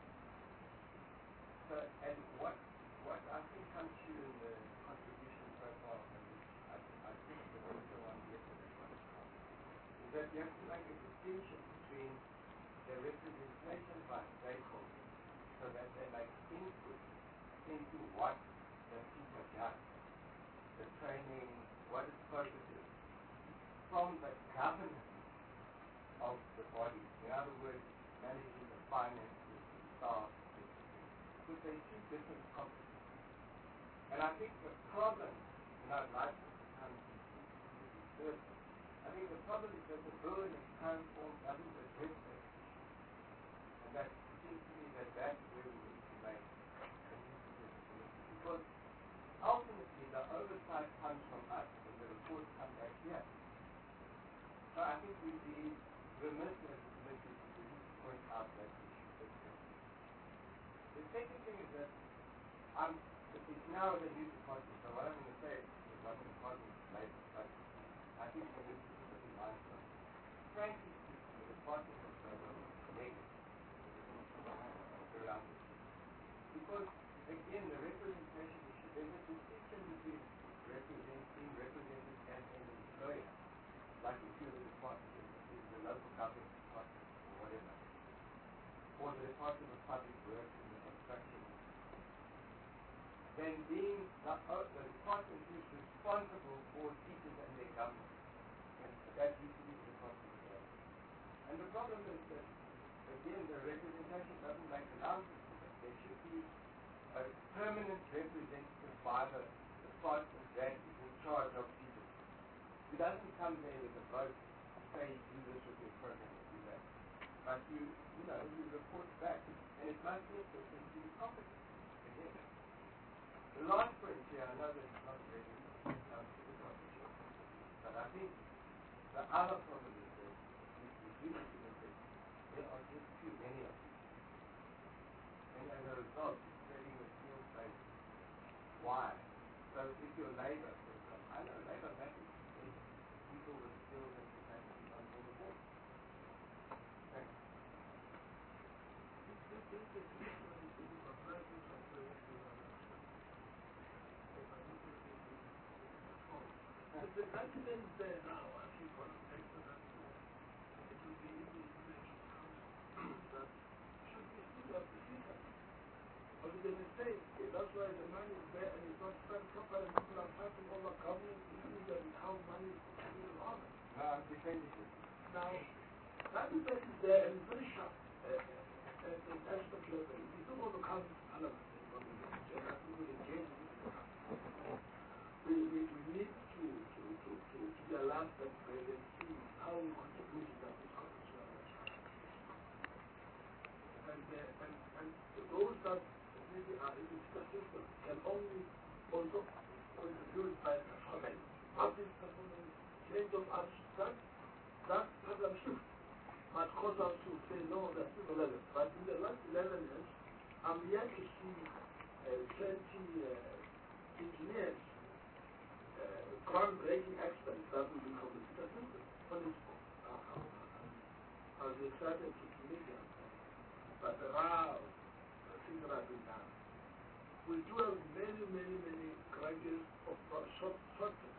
So, and what I think comes through in the contribution profile, and I think the also one yesterday is that you have to make a distinction between the representation by stakeholders so that they make input into what the teacher does, the training, what its purpose is, from the governance of the body. In other words, managing the finances, the staff, because they're two different competencies. And I think the problem, and I'd like to come to this first, I think the problem is that the bill in its current form doesn't address that. And that seems to me that that's where we need to make an improvement. Because ultimately the oversight comes from us when the reports come back here. So I think we'd be remiss as a committee to really point out that issue. The second thing is that it's now the new department, so what I'm going to say is what the department is later, but I think we need to put it in mind. Frankly speaking, the department of negative around this. Because, again, the representation issue, there's a distinction between being represented as an employer, like if you're the department, if the local government department or whatever, or the Department of Public Works in the construction, then being the department who's responsible for teachers and their government. And that used to be the Department of Works. And the problem is that, again, the representation doesn't make allowances for that. There should be a permanent representative by the department that is in charge of teachers. He doesn't come there with a vote to say, do this with your program or do that. But you report back, and it must be important to be competent. Again. The last point here, I know that it's not really down to the competition, but I think the other problem is that if we do implement, there are just too many of them. And as a result, it's spreading the skills base wide. So if you're labor, for example, I know labor matters. People with skills and capacity on board the board. Thanks. The confidence there now, I think, on the basis that it will be in the information that should be still up to teachers. But the mistake, that's why the money is there and it's not spent properly. People are fighting over government issues and how money is being honored. No, I'm defending it. Now, that is there and it's very sharp at the expert level. If you don't want to come to Parliament and people engage in the country, we need to be allowed that they see how we contribute to that constitutional and those that maybe are in the system can only also contribute by performance. want us to say, no, that's not relevant. But in the last 11 years, I'm yet to see 20 engineers, groundbreaking experts that will become the computer system. For this, as they started to media. But there are things that have been done. We do have many graduates of short courses.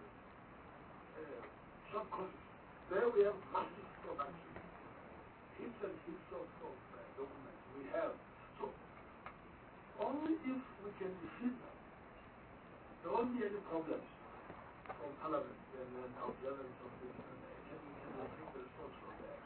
There we have massive production. Heaps and heaps of documents we have. So, only if we can defeat them, there won't be any problems from Parliament and then observance of this, and we can take the results from there.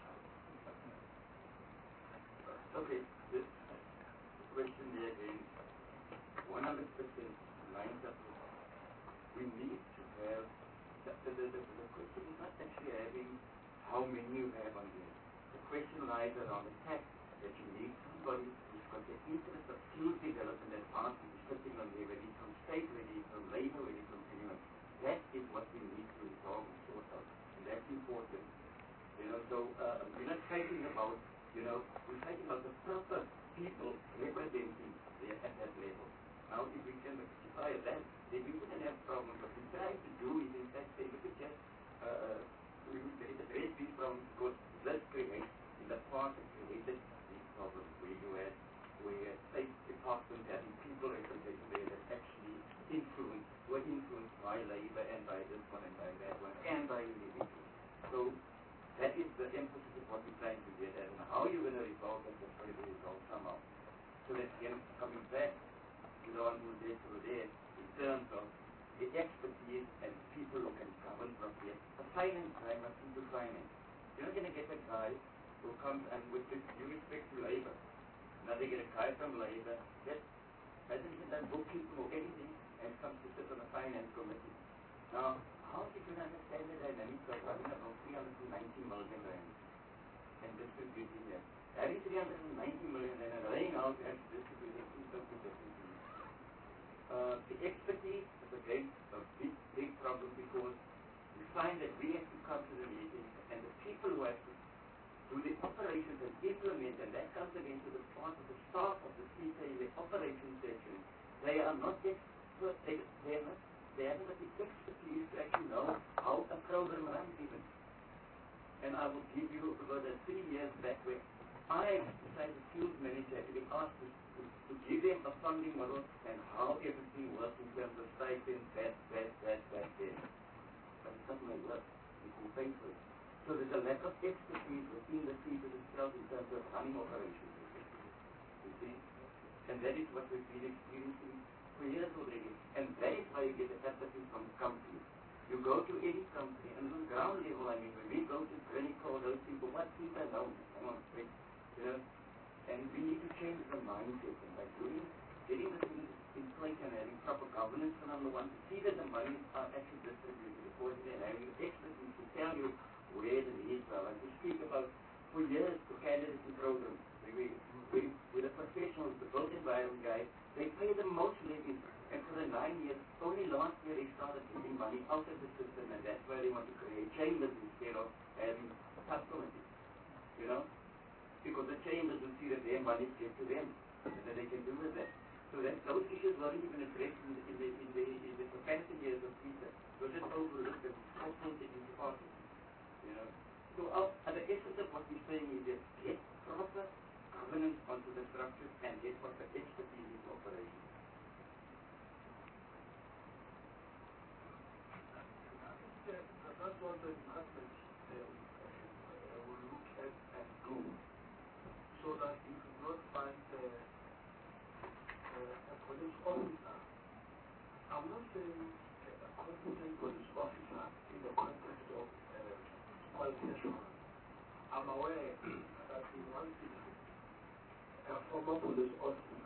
Okay, this question there again, 100% lines up. We need to have, the question is not actually having how many you have on there. The question lies around the fact that you need somebody who's got the interest of skills development and art to be sitting on there, whether it's from state, whether it's from labor, whether it's from anyone. That is what we need to resolve and sort out. And that's important. So we're not fighting about, we're fighting about the proper people representing there at that level. Now, if we can rectify that, then we wouldn't have problems. What we try to do is, in fact, say, look at just, we would address these problems because this creates, in the past, it created these problems where you had state departments having people represented there that actually were influenced by labor and by this one and by that one and by individuals. So that is the emphasis of what we're trying to get at, and how you're going to resolve that, that's going to resolve somehow. So that again, coming back to the one who's there, in terms of the expertise and people who can govern properly. A finance guy must into finance. You're not going to get a guy who comes and with due respect to labor. Now they get a guy from labor that hasn't even done bookkeeping or anything and comes to sit on a finance committee. Now, how is he going to understand the dynamics of having about 390 million rand and distributing them? Having 390 million rand and laying out and distributing is totally different. The expertise is again a big problem because we find that we have to come to the meetings and the people who have to do the operations and implement, and that comes again to the part of the staff of the CISA in the operations section. They are not expert, they haven't got the expertise to actually know how a program runs even. And I will give you about 3 years back where I decided the skills manager to be asked to give them a funding model and how everything works in terms of stipends, that. But it's not my work, it's in pay for it. So there's a lack of expertise within the people itself in terms of running operations. You see? And that is what we've been experiencing for years already. And that is why you get the apathy from the company. You go to any company, and on the ground level, I mean, when we go to training for those people, what people know, and we need to change the mindset. And by getting the things in place and having proper governance, for number one, to see that the money are actually distributed accordingly and having the expertise to tell you where the needs are. Like we speak about for years for candidates and programs. With the professionals, the built environment guys, they pay the most living, and for the 9 years, only last year they started getting money out of the system, and that's why they want to create chambers instead of having subcommittees, because the chambers will see that their money gets to them, and that they can do with that. So that those issues weren't even addressed in the capacity years of CISA. It was just overlooked and coupled into parties, So the essence of what we're saying is that get proper governance onto the structure and get proper expertise in operation. That's what the department will look at and do, so that you do not find a police officer. I'm not saying a competent police officer in the context of quality assurance. I'm aware that in one city, a former police officer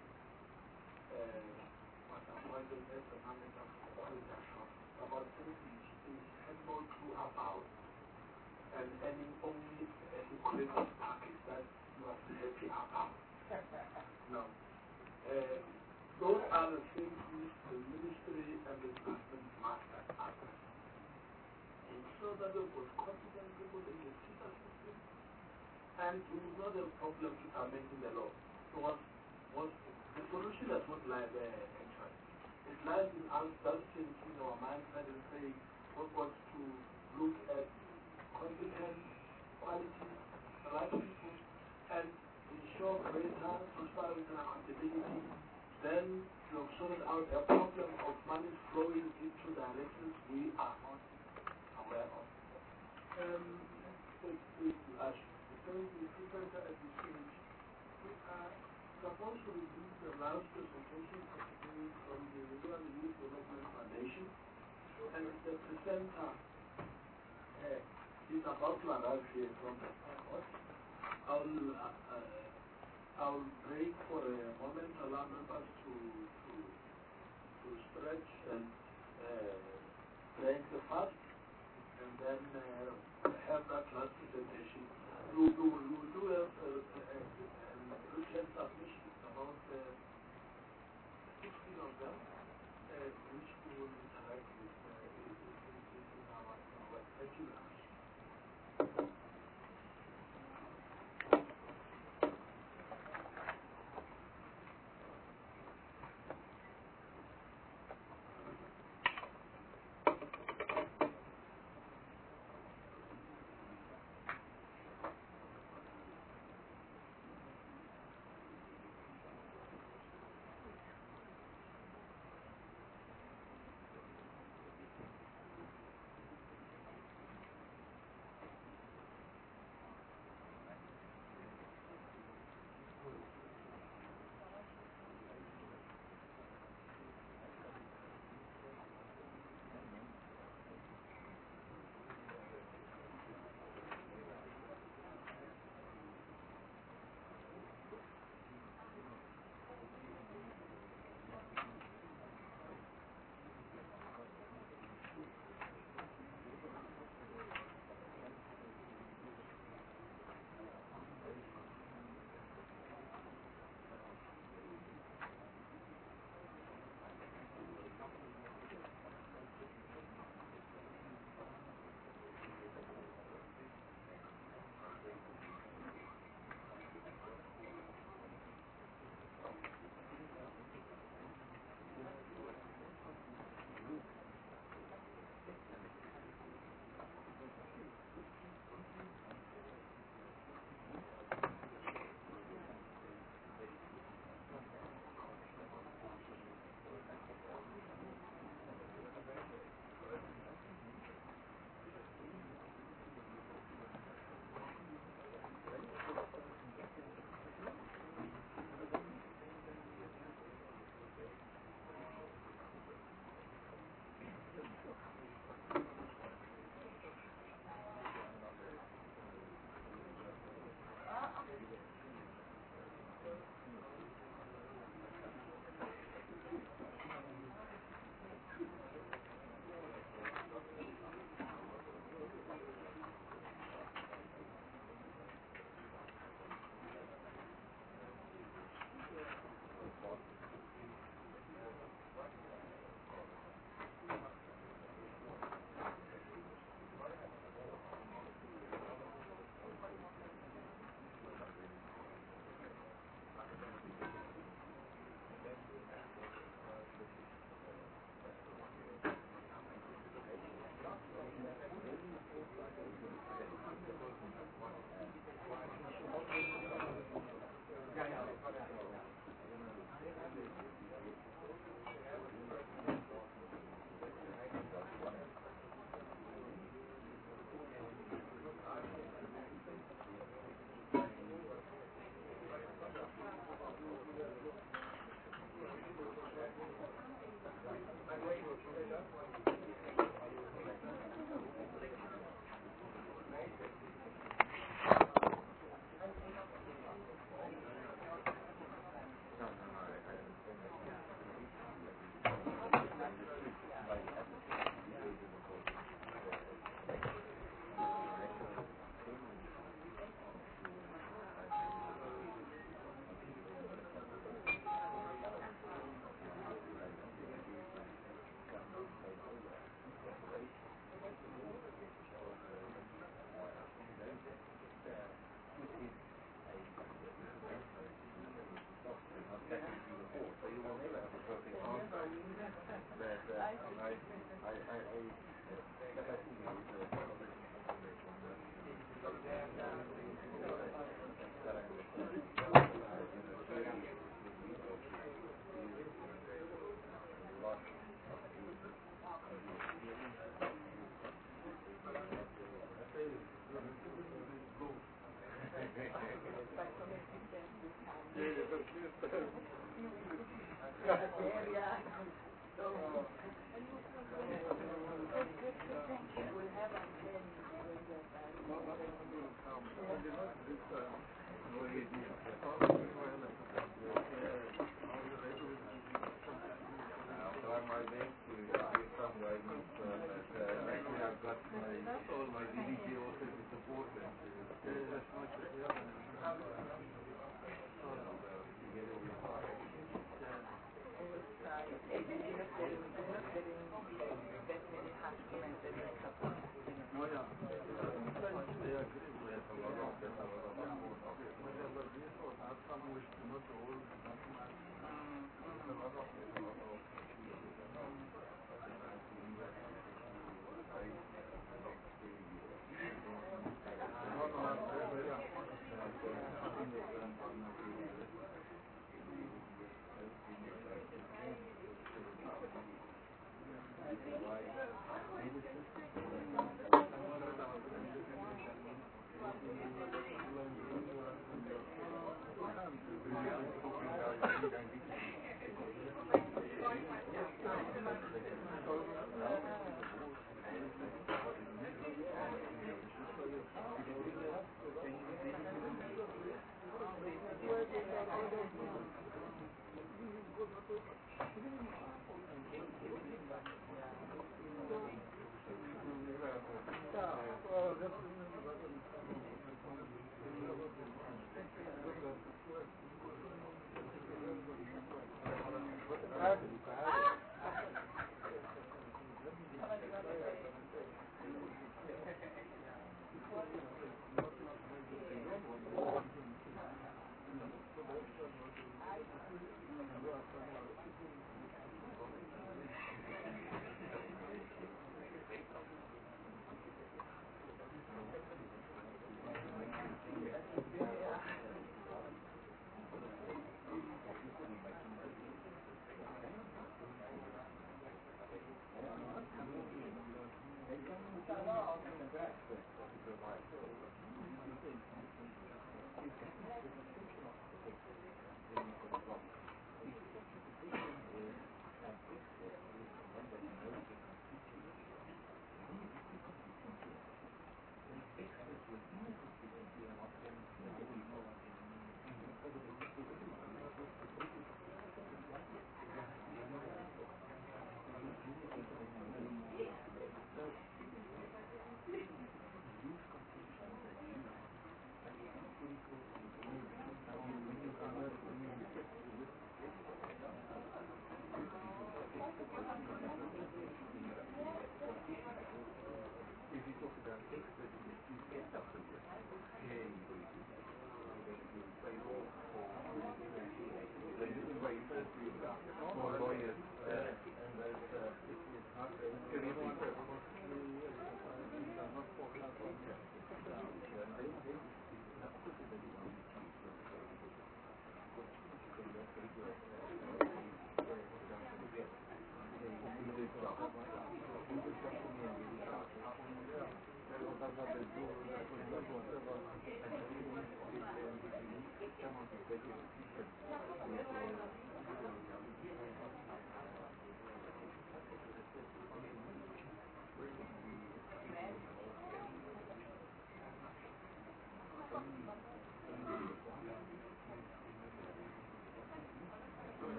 was appointed as the manager for quality assurance. About 3 years, he had no clue about and earning only a lucrative package that you are happy about. No. Those are the things which the ministry and the department must address. Ensure that they've got competent people in the CISA system and it is not a problem to amending the law. So what the solution does not lie there actually. It lies in us just changing our mindset and saying what was to look at competent, quality, right people, and ensure greater transparency and accountability. Then you have sorted out a problem of money flowing into directions we are not aware of. The presenter at this stage, we are supposed to review the last presentation of today from the Rural Youth Development Foundation, and the presenter is about to arrive here from the airport. I'll break for a moment, allow members to stretch and break the fast, and then have that last presentation. We will do a written submission about 16 of them, which we will interact with in our thank you very much.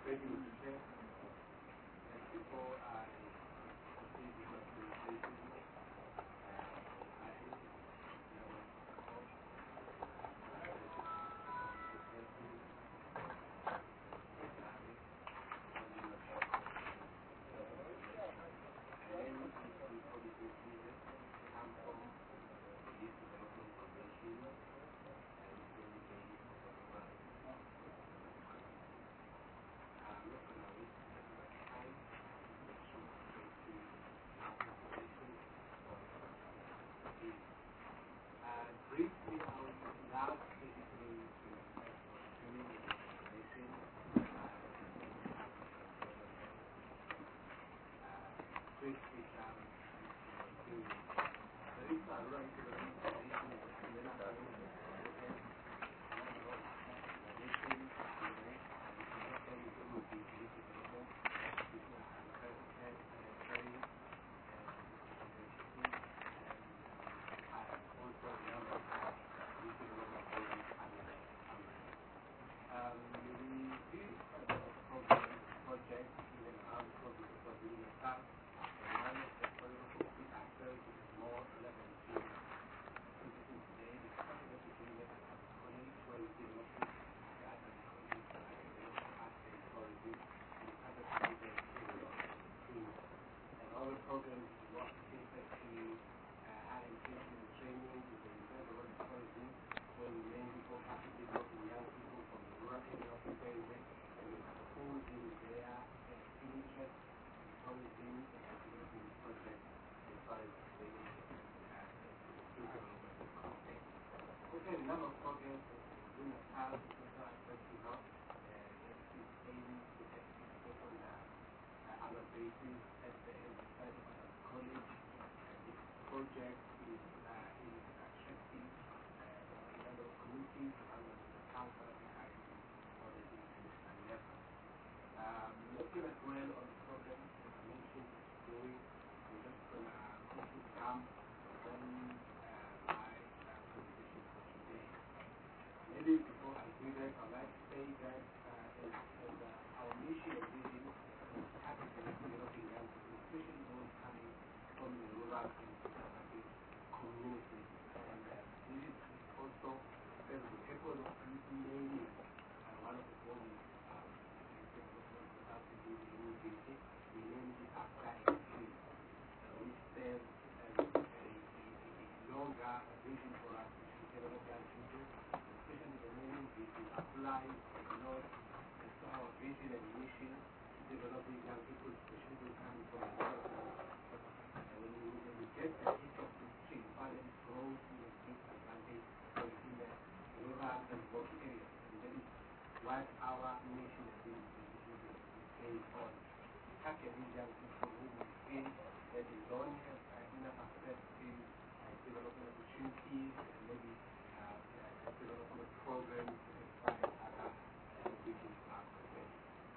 ready with the chair. And before I proceed with my presentation, I think briefly, I would love basically to explain the information briefly down to the reason I run to the information is to let us know programs what effectively education and training with the internal policy when many people, particularly working young people from the rural area of the area, and exposing their interest in tourism and developing this project as far as the development is concerned. Okay, a number of programs in the past, social aspects to help aim to on other bases at the side of our college. This project is attracting a number of communities around the council on the international level. Looking as well on the program, as I mentioned, doing, we're just going to quickly jump on my presentation for today. Maybe before I do that, I'd like to say that our mission and vision is actively developing young people, especially those coming from the rural and conservative communities. And this is also because the purpose of naming one of the bodies development without the university, we named it after a tree, which serves as a longer vision for us to develop young people, especially the naming vision applies a lot to our vision and mission developing young people, especially those coming from the rural. And when we get the hit of this tree, finally grows to a big advantage in the rural and work areas. And that is what our mission and vision is based on. Tackling young people who will feel that they don't have enough access to development opportunities and maybe development programs as far as other visions are concerned.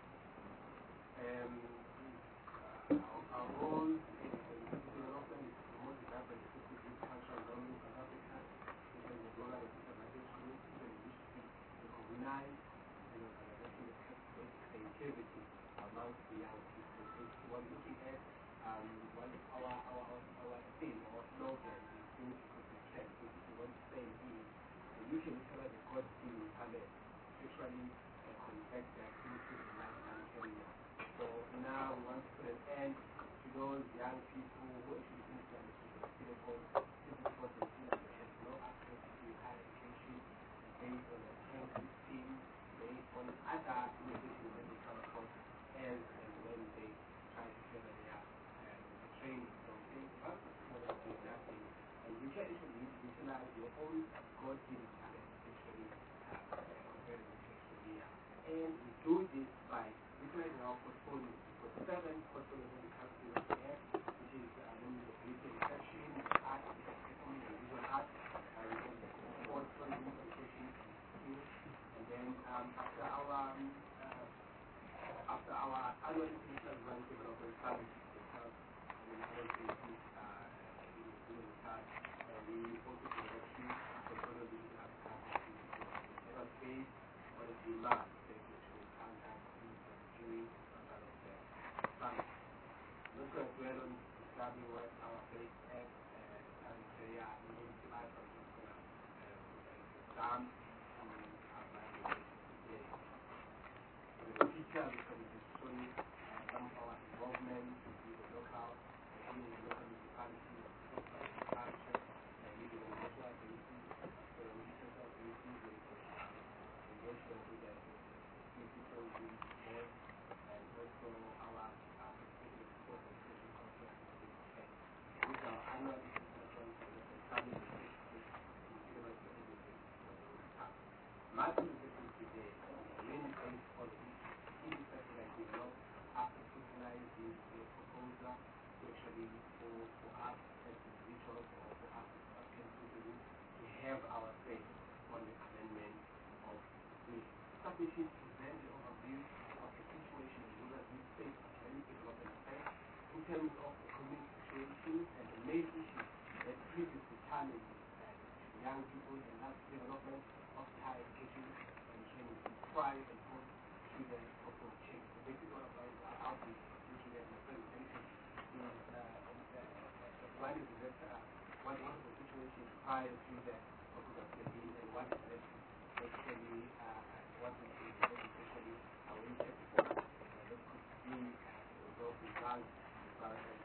Our role in development is to promote the diversity of cultural values in South Africa, because the rural and disadvantaged communities and wish to recognize organization of creativity amongst the young people. We're looking at our theme or slogan is unity because the strength. Basically, what it's saying is the mission is the God given talent, especially connect the activities in lifetime area. So now we want to put an end to those young people who actually think that the people has no access to higher education based on a trend system, based on other innovations that they come across as and when they try to further their training. So they have to do nothing. And you can actually utilize your own God-given talent, especially compared to career. And we do this by utilizing our portfolio. We've got 7 portfolios in the country that we have, which is the beauty and fashion, art, performing and visual art, sport, tourism, education, skills. And then after our annual international design development summit, we have an annual basis in the card. We also developed 3 portfolio digital applications that was based on a demand that we counter come to our today. The feature is that it is showing some of our involvement in the local, in the local municipality, culture, leading the social activities, social activities, engagement with the people who support, and also our particular support and social culture activities. With our annual discussions with the family my presentation today mainly based on the key fact that we know after scrutinizing the proposal actually for us as individuals or for us as countries to have our say on the amendment of the bill. Establishing to present the overview of the situation in rural states of any development affairs in terms of the community situations and the main issues that previously challenged young people and that development of higher education and training prior and post student proposed change. The basic one of our outreach looking at the presentation is what is what was the situation prior to the proposal and what is actually what is actually our impact for that could be those results as far as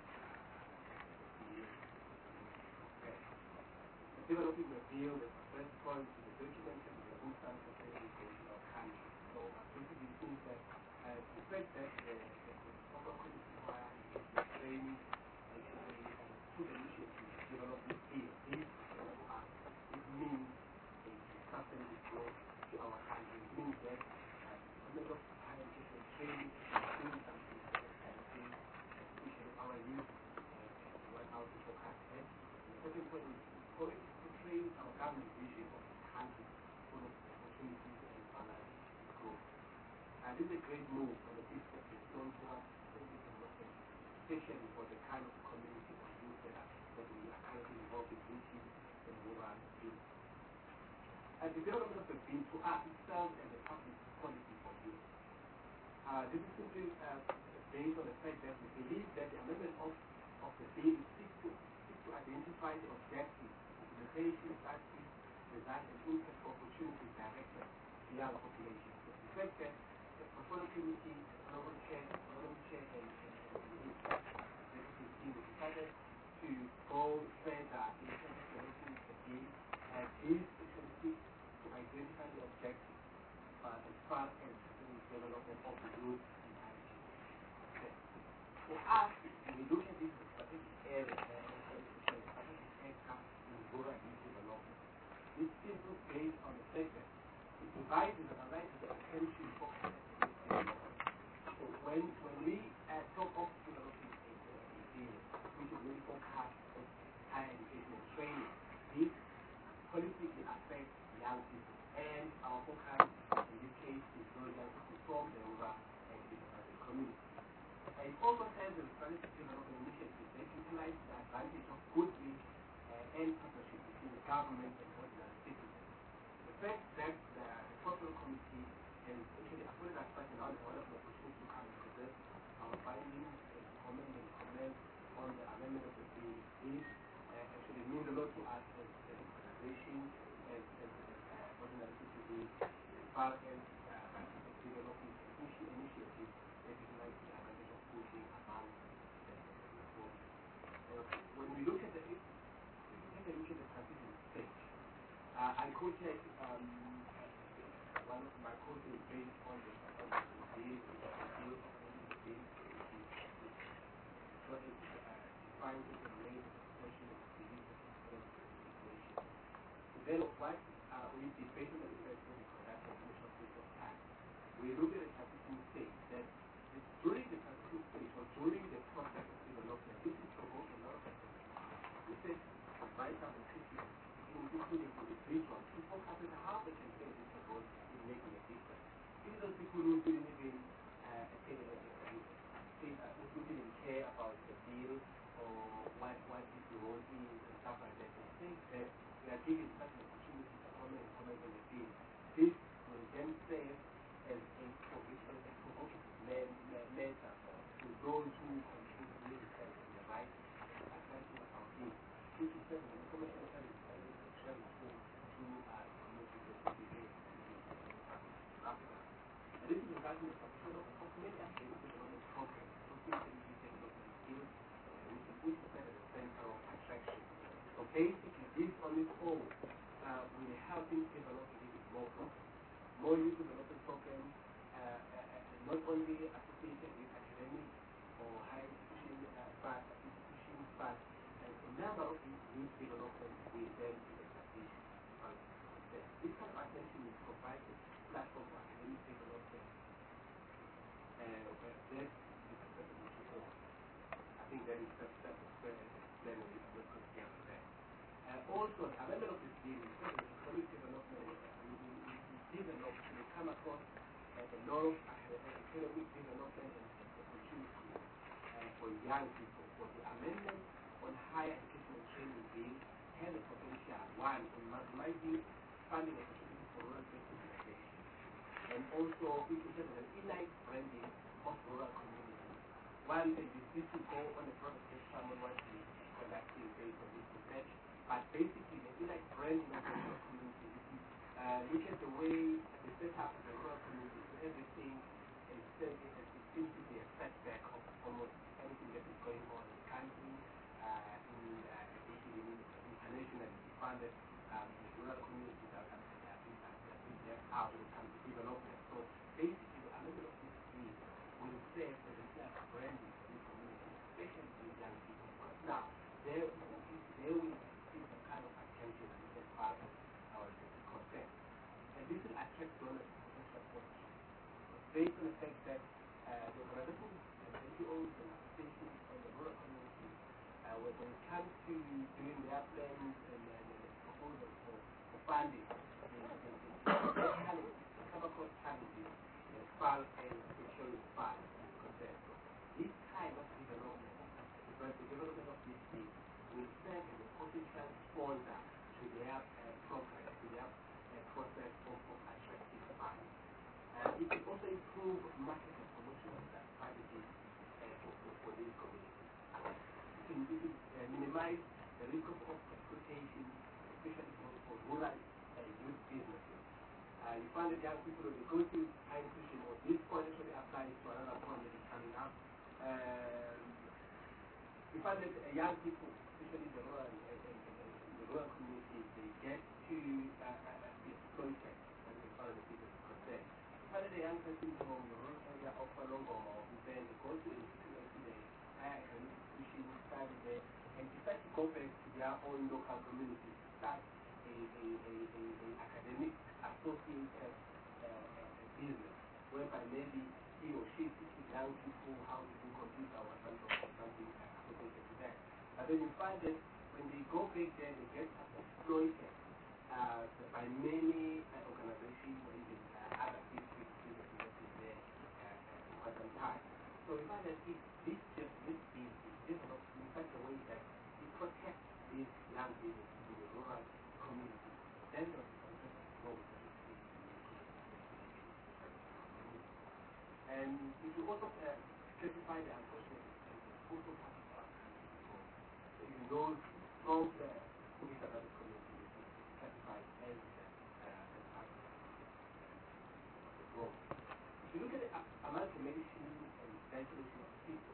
developing a bill that first point to the document and the good standard of education of country. So basically it means that the fact that the proper could require training actually put an initiative to develop this bill. It means a sustainable growth to our country. It means that a lot of higher education training is doing something especially our youth what how to focus at. The second point is portraying our government vision of the country full of opportunities and balanced growth. And this is a great move for the people to turn towards development, especially for the kind of community and youth that we are currently involved in reaching the rural youth. And the development of the bill to us itself and the public policy for youth. This is simply based on the fact that we believe that the amendment of the bill seeks to identify the objectives, limitations, strategies, design, and impact opportunities directed to young population. So the fact that the portfolio committee, economic chair, and executive team decided to go further in terms of developing the bill, this actually seeks to identify the objectives as far as the development of the youth in Haiti. Okay. For us, when we look at this strategic area, it's simply based on the fact that it provides the right attention for so when we talk of developing a bill, we should really focus on higher education and training. This politically affects young people, and our focus in this case is those young people from the rural and the community. It also has a strategic development initiative that utilizes the advantage of goodwill and partnership between the government and ordinary citizens. The fact that the Portfolio Committee has actually afforded us such an wonderful opportunity to come and present our findings and comment on the amendment of the bill is actually means a lot to us as an organization, as ordinary citizens, as far as developing initiatives that utilize the advantage of pushing among the reforms. When we look at the transition stage, I quoted one of my quotes based on the bill, what is defined as a main expression of belief and situation. Then what we did based on the research that we conducted in a short period of time, we looked at the transition stage that during the transition stage or during the process of development, this is provoked a lot of research advisors and critics, including individuals, to focus on how they can play this role in making a difference. These are people who didn't even didn't care about the bill or what its role is and stuff like that. I think that we are given such an opportunity having a sort of many academic development programs, social development skills, which is at the center of attraction. So basically, this on its own will help in developing even more programs, more youth development programs, not only associated with academic or higher institution, but a number of these youth development will then be established. This kind of attention is provided platform for academic development. That is acceptable to all. I think that is self-explanatory. I'm not going to get to that. Also, a member of this bill is economic development. We come across a lot of economic development and opportunities for young people. For the amendment on higher education and training bill has a potential, one, in maximizing funding opportunities for rural education, and also it has an elite branding of rural communities. One, this will go on the process that someone wants to conduct based on this research, but basically the elite branding of the rural communities, look at the way the setup of the rural communities, everything seems to be a setback of almost anything that is going on in the country, internationally funded rural communities are left out when it comes to development. So basically, a little of this bill will serve as a branding for the community, especially for young people. Because now, there will be some kind of attention as part of our concept. And this will attract donors to potential partnerships. Based on the fact that the organizations and NGOs and associations on the rural community, when it comes to doing their plans and proposals for funding, they come across challenges as far as securing funds is concerned. So this kind of development, because the development of this thing will serve as a potential sponsor to their program, to their process of attracting funds. It will also improve market and promotional strategies for these communities. It will minimize the risk of exploitation, especially for rural youth businesses. You find that young people, when they go to higher institution, or this point actually applies to another point that is coming up. You find that young people, especially the rural communities, they get to be exploited as far as the business is concerned. You find that the young person from the rural area of Palongo or then they go to the higher institution, study there, and decide to go back to their own local community to start a academic associated business, whereby maybe he or she teaches young people how to do computer or something associated to that. But then you find that when they go back there, they get exploited by many organizations or even other districts that is there for some time. So we find that this is developed in such a way that it protects these young businesses in the rural community. Then there is and if you also specify the unfortunate also part of our country. So even those from the disadvantaged community is classified as part of the growth. If you look at the amalgamation and ventilation of people,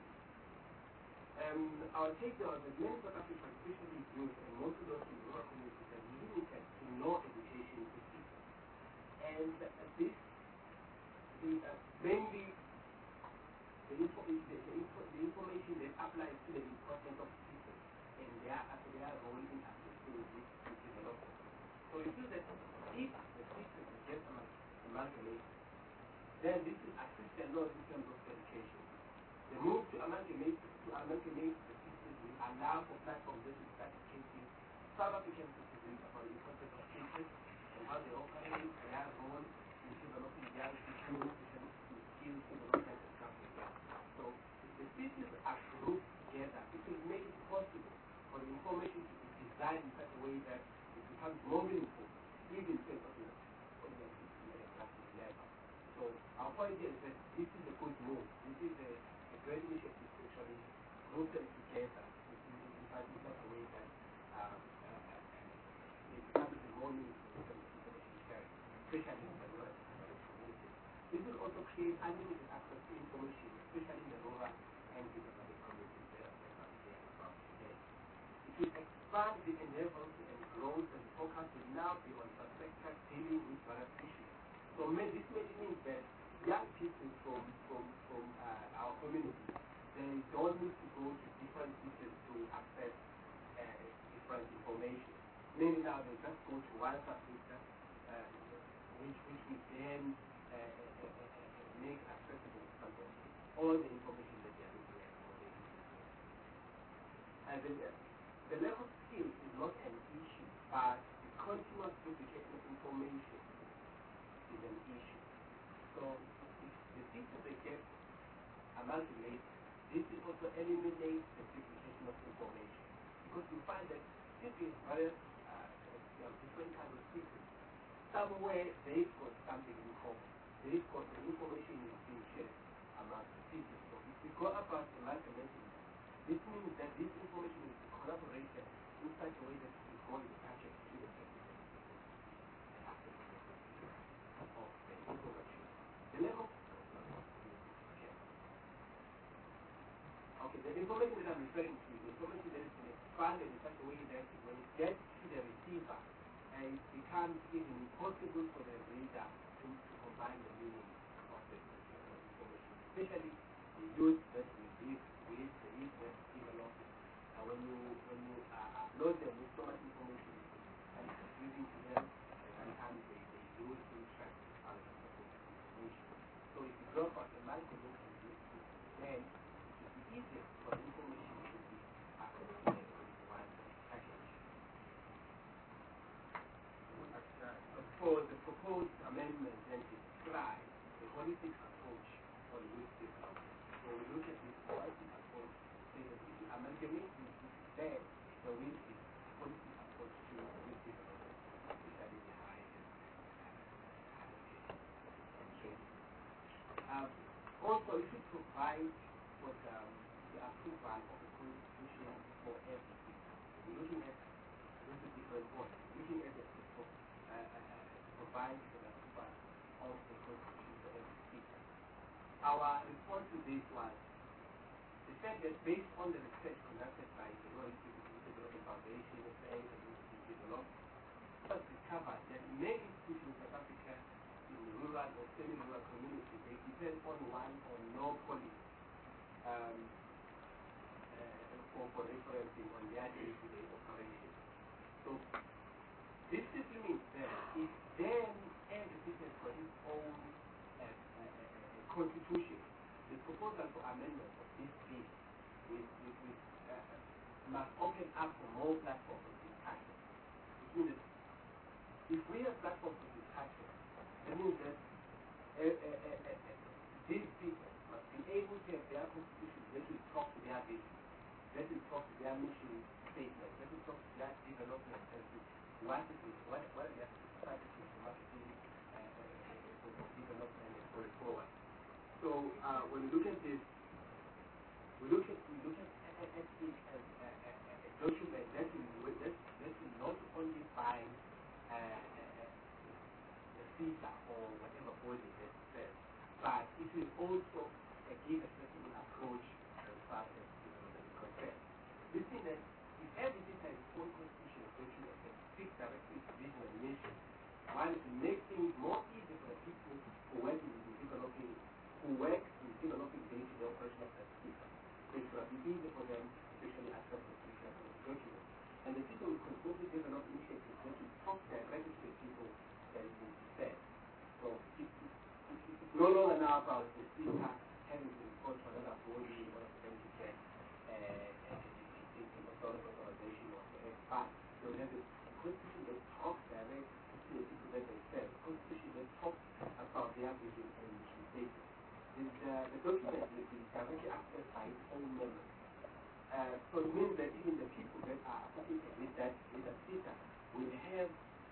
our take there was that many South Africans, especially youth and most of those in rural communities, are limited to no education in people. And this mainly the information that applies to the importance of people and their role in assisting this development. So we feel that if the system gets amalgamated, then this will assist a lot in terms of education. The move to amalgamate the systems will allow for platforms that will start educating South African citizens about the importance of teachers and how they operate, their role in developing young people, skills development and stuff like that. So if the systems are grouped together, it will make it possible for the information to be designed in such a way that it becomes more meaningful, even in terms of the level. So our point here is that this is a good move. This is a great initiative to actually group them together in such a way that it becomes more meaningful in terms of information sharing, especially in the rural community. This will also create unlimited access to information, especially in the rural and developing communities that are about today. It will expand the endeavors and growth, and focus will now be on perspectives dealing with various issues. So this means that young people from our community, they don't need to go to different places to access different information. Maybe now they just go to one subsector, which will then make accessible to them all the information that they are looking at. And the lack of skill is not an issue, but the continuous duplication of information is an issue. So if the system they get amalgamate, this will also eliminate the duplication of information. Because you find that simply various different kinds of systems, somewhere they've got something in common. They've got the information is being shared among the systems. So if we go about amalgamating, this means that this information is collaborated in such a way that it is going to touch it to the technical of the information. The level okay, the information that I'm referring to is the information that has been expanded in such a way that when it gets to the receiver, it becomes even impossible for the reader to combine the meaning of the information, especially the use that we give with the internet developed. When you upload them with so much information and confusing to them, sometimes they lose interest out of the information. So if you drop out the amalgamation, then it is easier for the information to be accommodated in one package. For the proposed amendment, then describe the holistic approach on youth development. So we look at this holistic approach, say that if you amalgamate this, then there will be a holistic approach to youth development, especially the high and also, it should provide for the approval of the constitution for every system. We're looking at the different points. We're looking at the provide for the approval of the constitution for every system. Our response to this was the fact that based on the research conducted by the Rural Development Foundation, the developed, has discovered that many institutions in South Africa in rural or semi-rural communities, they depend on one or no policy for referencing on their day-to-day operation. So this simply means that if then every system for its own constitution, the proposal for amendment of this bill must open up for more platforms of discussion. Which means that if we have platforms of discussion, that means that these people must be able to have their constitution that will talk to their vision, that will talk to their mission statement, that will talk to their development strategy. What are their strategies for marketing for development and going forward? So when we look at this, we look at it as a document that will not only bind the CETA or whatever body that says, but it will also give a certain approach as far as development is concerned. This means that if everything has its own constitutional document and fixed directly its vision and mission, one is to make things more easy for the people who work in developing day-to-day operation of that system. So it will be easy for them to especially access the document. And the people will constantly develop initiatives that will talk directly to the people that it will be said. So it's no longer now about the speaker having to report to another body or for them to get authorization or whatever. But they will have a constitution that talks directly to the people that they serve, a constitution that talks about their vision and mission statement. The document will be directly accessed by its own members. So it means that even the people that are associated with that CETA will have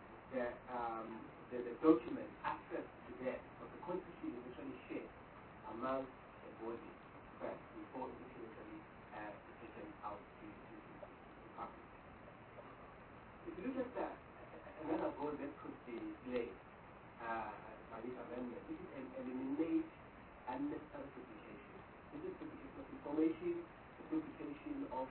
the document access to that, but the constitution is actually shared among the body first before it is actually taken out to the public. If you look at another goal that could be played by this amendment. This is an eliminate unnecessary duplication. This is duplication of information, duplication of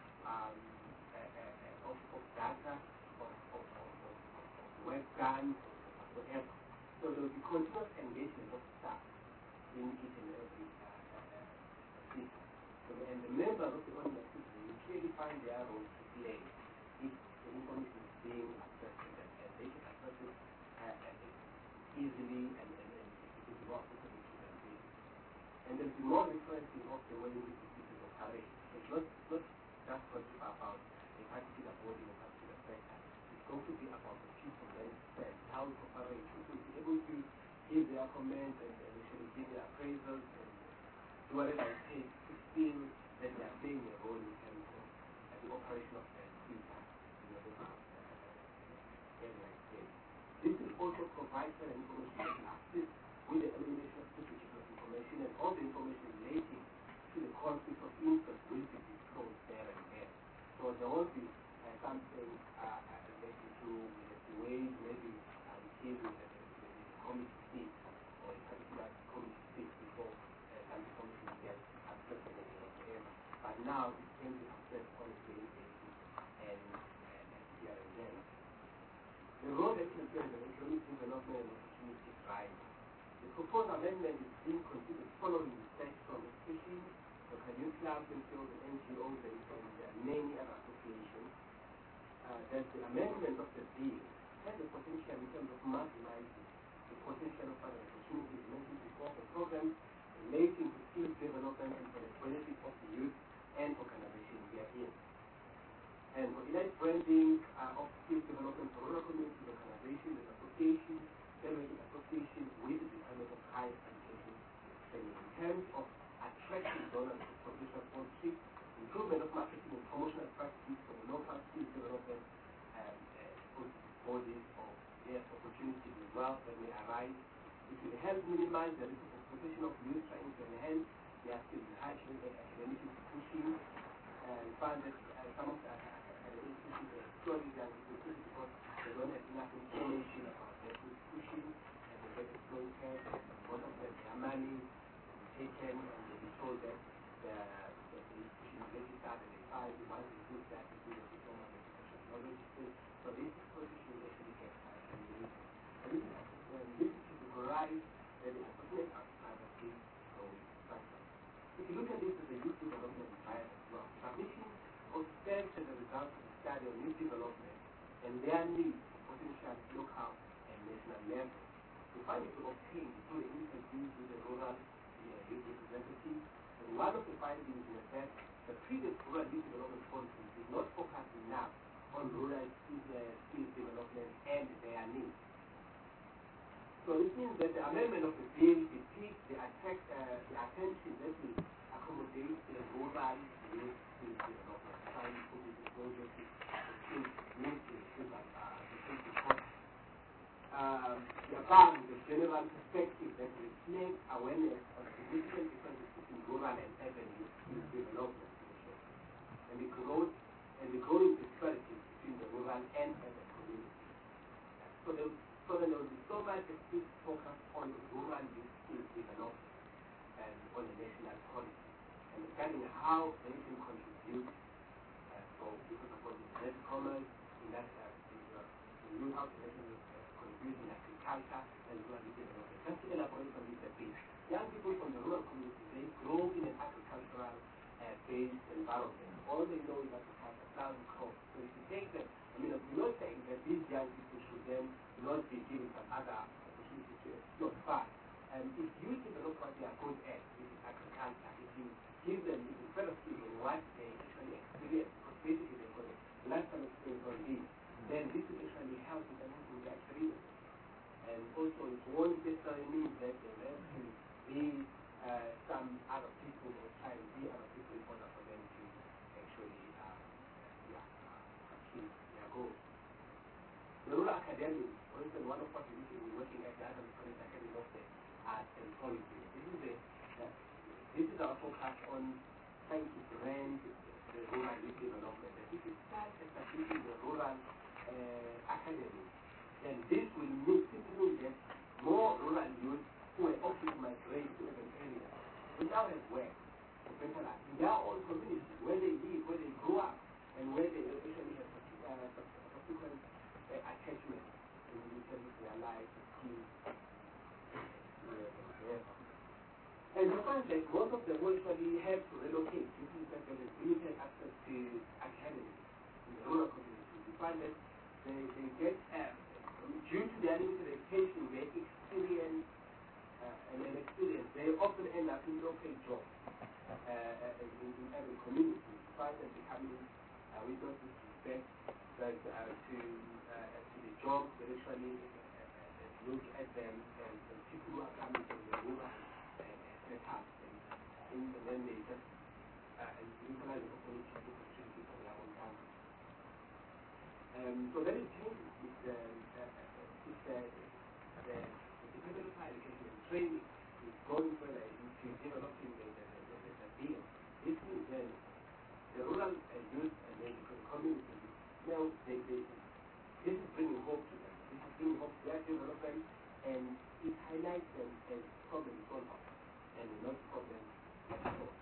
data, of work done, whatever. So there will be continuous engagement of staff in each and every system. And the members of the ordinary system will clearly find their role to play if the information is being accessed, and they can access it easily and it is more accessible to them. And there will be more referencing of the way in which the system operates. It's not just going to be about a particular body or particular sector. It's going to be about the people themselves, how it operates. People will be able to give their comments and actually give their appraisals and do whatever it takes to feel that they are playing a role in terms of the operation of the system in whatever area it is. This will also provide certain information that will assist with the elimination of duplication of information, and all the information relating to the conflict of interest will be disclosed there and there. So there won't be something related to the way maybe deal with the committee seat or a particular committee seat before some information gets accessible or whatever. But now it's going to access on a daily basis and here and there. The role that you play in the economic development and opportunity driver. The proposed amendment is being considered following research from especially the Canadian clubs, NGOs, and NGOs, and many other associations. That the amendment of the bill has the potential in terms of maximizing the potential of other opportunities mentioned before for programs relating to skills development and for the benefit of the youth and organizations therein. And for elite branding of skills development for rural communities, organizations, and associations, developing associations with the Department of Higher Education training in terms of attracting donors to professional sponsorship, improvement of marketing and promotional practices for the local skills development bodies or their opportunities as well that may arise. It will help minimize the risk of exploitation of youth trying to enhance their skills in academic institutions. We find that some of the academic institutions are exploiting their institutions because they don't have enough information about their institution and they get exploited. Most of them, their money is taken and they be told that the institution is registered and they find once they do that, they do the diploma and the professional knowledge. So this position actually gets removed. And this is to rise that the associate activity goes structure. If you look at this as a youth development drive as well, submission was served as a result of the study on youth development and their needs for potential local and national level. We find it to obtain through the interviews with the rural youth representatives. And one of the findings was that the previous rural youth development policy did not focus enough on rural skills development and their needs. So it means that the amendment of the bill depicts the attention that will accommodate the rural youth skills development, trying to put it in closer to the skills needs to because the above the general perspective that reflects awareness of significant differences between rural and urban youth skills development and the growing disparities between the rural and urban communities. So there will be so much focus on rural youth skills development and on the national policy and regarding how they can contribute because of what is net commerce in that new house national contribute in agriculture and rural development. Just to elaborate on this a bit, young people from the rural community, they grow in an agricultural based environment. All they know is agriculture, plowing crops. So if you take them, we're not saying that these young people should then not be given some other opportunity to explore. But if you develop what they are good at, which is agriculture, if you give them the better skills on what they actually experience, because basically they've got a lifetime experience on this, then this will actually help with them with their career. And also it won't necessarily mean that they will have to be some other people or try to be other people in order for them to actually achieve their goals. The rural academy, for instance, one of what we need to be working at the Adam College Academy of the Arts and Politics. This is our focus on trying to brand the rural youth development. And if you start establishing the rural academy, then this will simply mean that more rural youth you find that most of them will actually have to relocate due to the fact that there's limited access to academies in the rural community. You find that they get, due to their limited education, they experience, they often end up in local jobs in every community. You find them becoming, with no disrespect, but to the jobs, they actually look at them and people who are coming from the rural set up, and then they just utilize the opportunity to contribute to their own country. So that is changing with the developer education and training is going further into developing the field. This means then the rural youth and the community, now this is bringing hope to them. This is bringing hope to their development, and it highlights them as problem solvers and not problem solvers.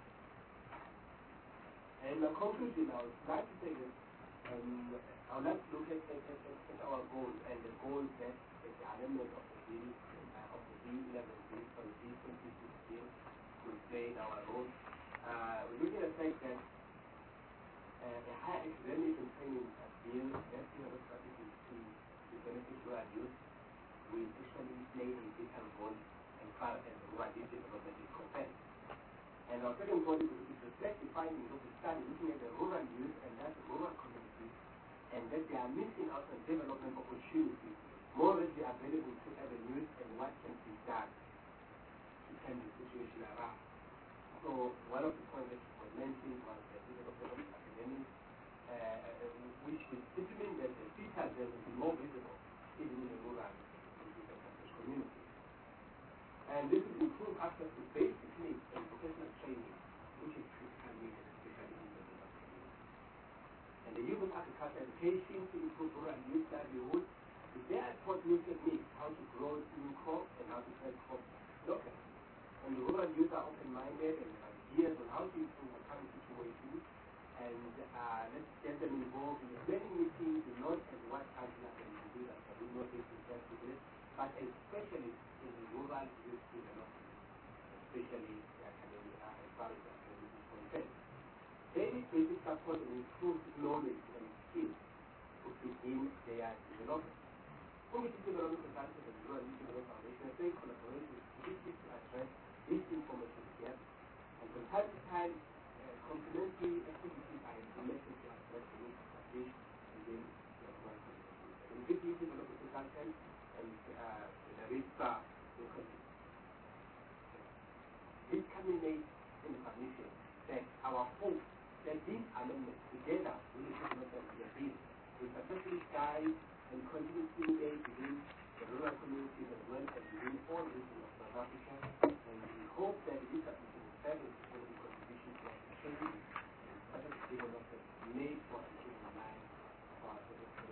And in conclusion, I would like to say that I would like to look at our goals and the goals that the amendment of the bill, of the B11 bill from the B26 bill will play our role. We're looking at the fact that the higher academic and training bill that develops strategies to benefit rural youth will actually play a vital role as far as rural youth development is concerned. And our second point is to reflect the findings of the study looking at the rural youth and that rural communities, and that they are missing out on development opportunities more readily available to every youth, and what can be done to turn the situation around. So one of the points that was mentioned was the development of academics, which will determine that the features that will be more visible even in the rural community. And this will improve access to basic needs and professional training, which is critical needed, especially in the rural community. And the use of agricultural education to improve rural youth livelihood is their taught new techniques, how to grow new crops and how to trade crops locally. And the rural youth are open-minded and have ideas on how to improve the current situation. And let's get them involved in the planning meetings, not as what councillors can do that, but we know this is just to this, but especially in the rural youth development, especially the academic, as far as the academic is concerned. Daily basic support and improved knowledge and skills to begin their development. Community development consultants and rural youth development foundation are very collaborative to address this information gap, and from time to time, complementary activities are implemented to address the needs of this within the rural community. And with youth development consultants and the RISPA will continue. This culminates in the submission that our hope that these amendments together with the development of the bill will successfully guide and continue to engage within the rural communities as well as within all regions of South Africa, and we hope that this submission will serve as a contribution to our training and strategic development made for improving lives of our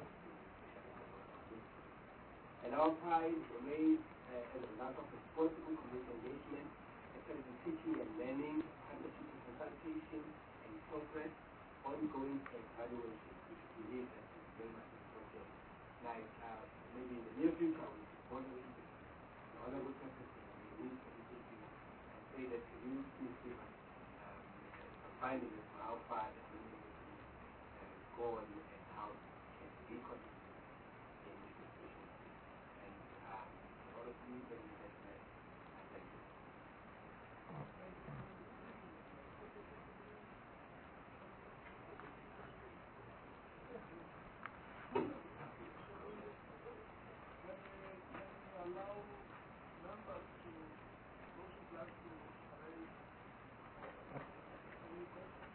and our pride remains as a result of responsible community engagement, academic teaching and learning, partnership and consultation, and progress, ongoing evaluation, which we believe that is very much important. Like maybe in the near future, we will be the Honorable Secretary of the Youth Committee and say that you please give us some findings on how far the community can go and how can we contribute in this situation. And all of you can be that. Thank you. Allow members to those who like to raise any questions.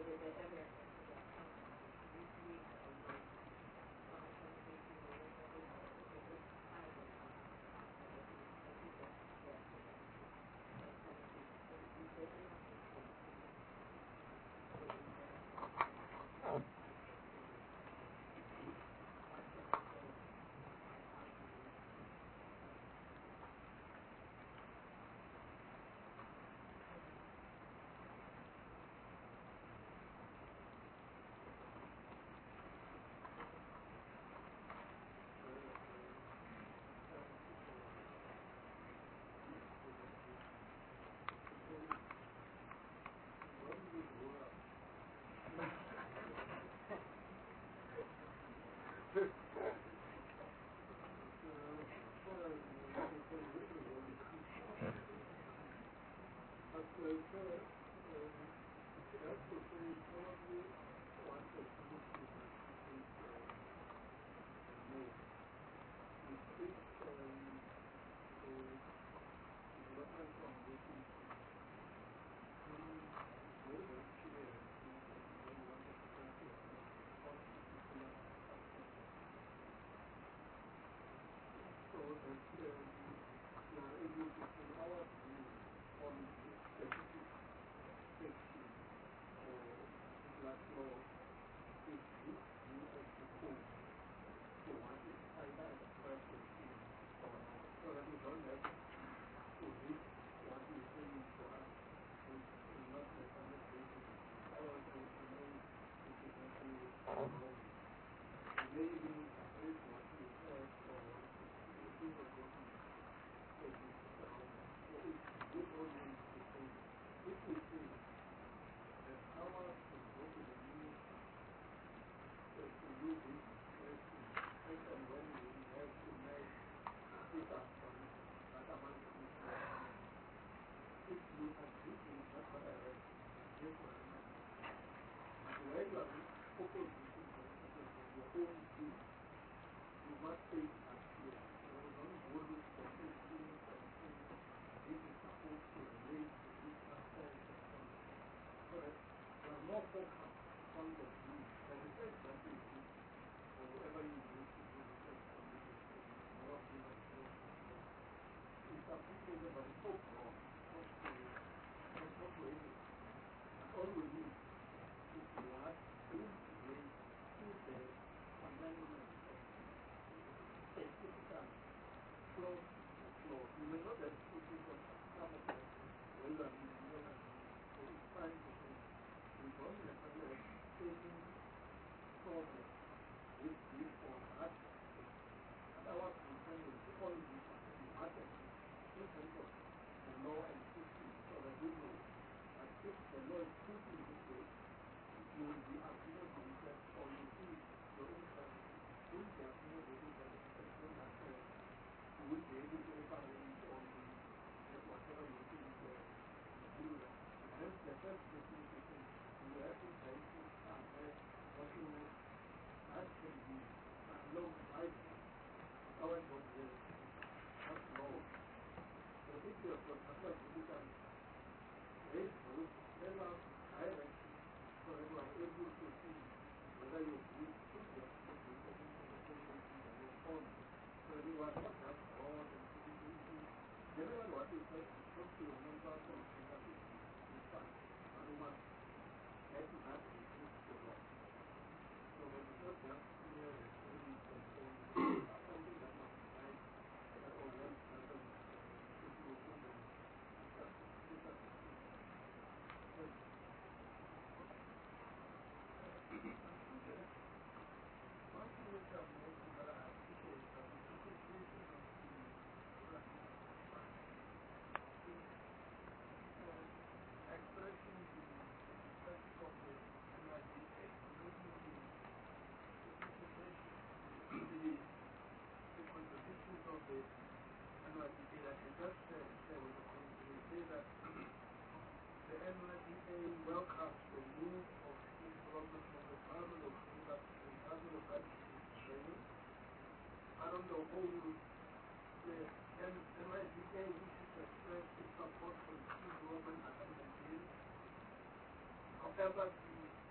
However, the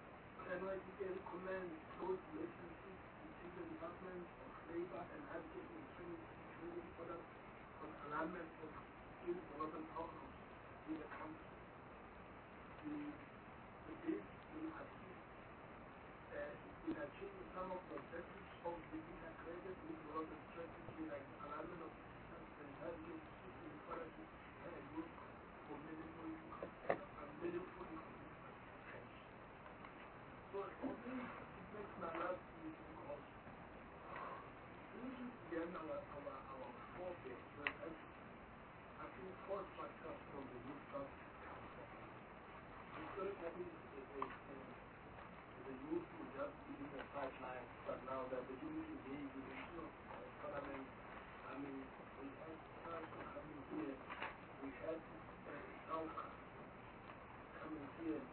authority recommends close relationships between the Department of Labor and Education and Training products on alignment of skill development programs in the country. The bill will assist in achieving some of the objectives of the integrated skill development strategy, like alignment of and education system products and a group for meaningful income. So for me, it makes my life easy because this is the end of our forebears. I think force myself from the youth culture. It's very happy the youth will just be in the sidelines, but now that the youth is engaged in the issue of parliament, I mean, we had council coming here, we had South coming here,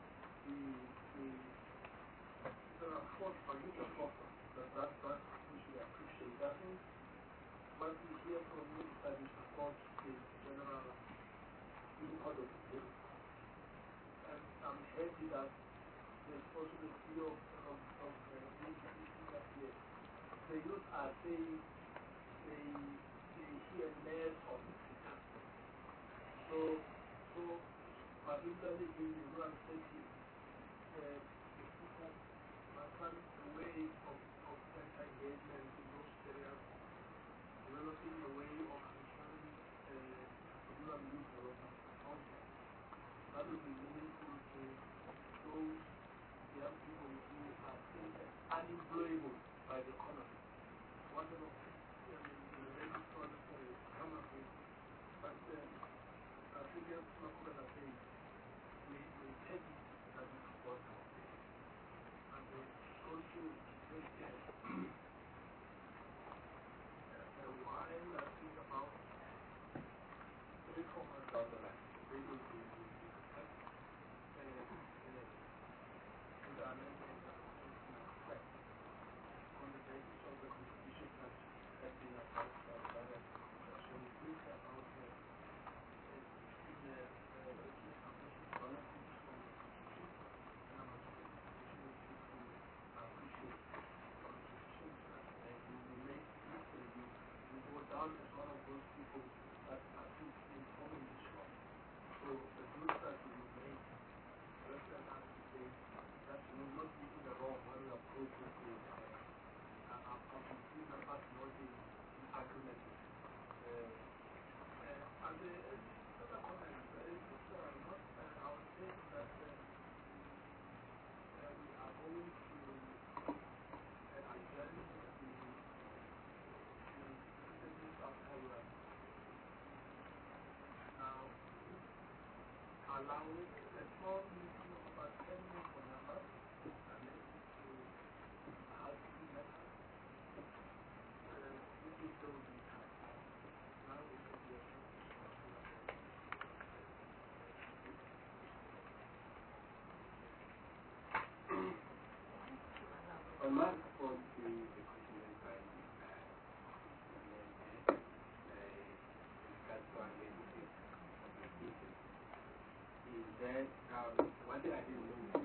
there are force for you to offer, that we should appreciate. I think what we hear from you is that you support the general import of the bill. And I'm happy that there's also the view of the youth are saying they hear less of the system. So particularly in the rural settings, a way of center engagement in those areas, developing a way of ensuring rural youth development concept. That will be meaningful to those young people who are still unemployable by the economy. One of the related projects that is come up with, but I think we take it that we support them. And they go through while I think about 3-4 months down the line, they will be on the basis of the constitution that has been adopted by the Senate. So we think about the down as one of those people that are informing this law. So the group that we will make, President has to say that we will not be in the wrong when we approach it with our committee members not in agreement. And the other comment is not, I would say that we are going to adjourn now allow a small meeting of about 10 minutes for members and then to housekeeping matters, which is still be time. Now it will be a on my response to the question and by is that one thing I didn't know is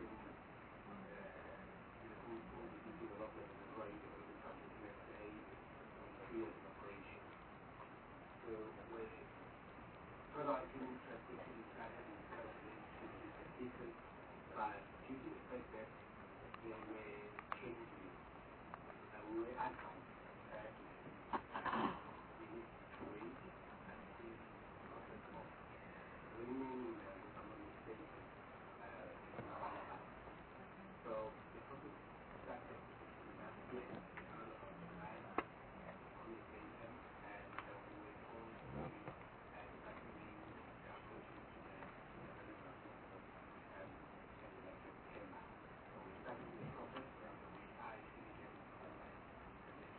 who the development of the rural development company let's say 3 years in operation. So whether I do transition inside having taken by due to the fact that there were changes and we were account that we need to wait and see the process of bringing so the process started last year around about July communication and we were going to be starting the approach to the development and September. So we started the process and we are actually getting online and then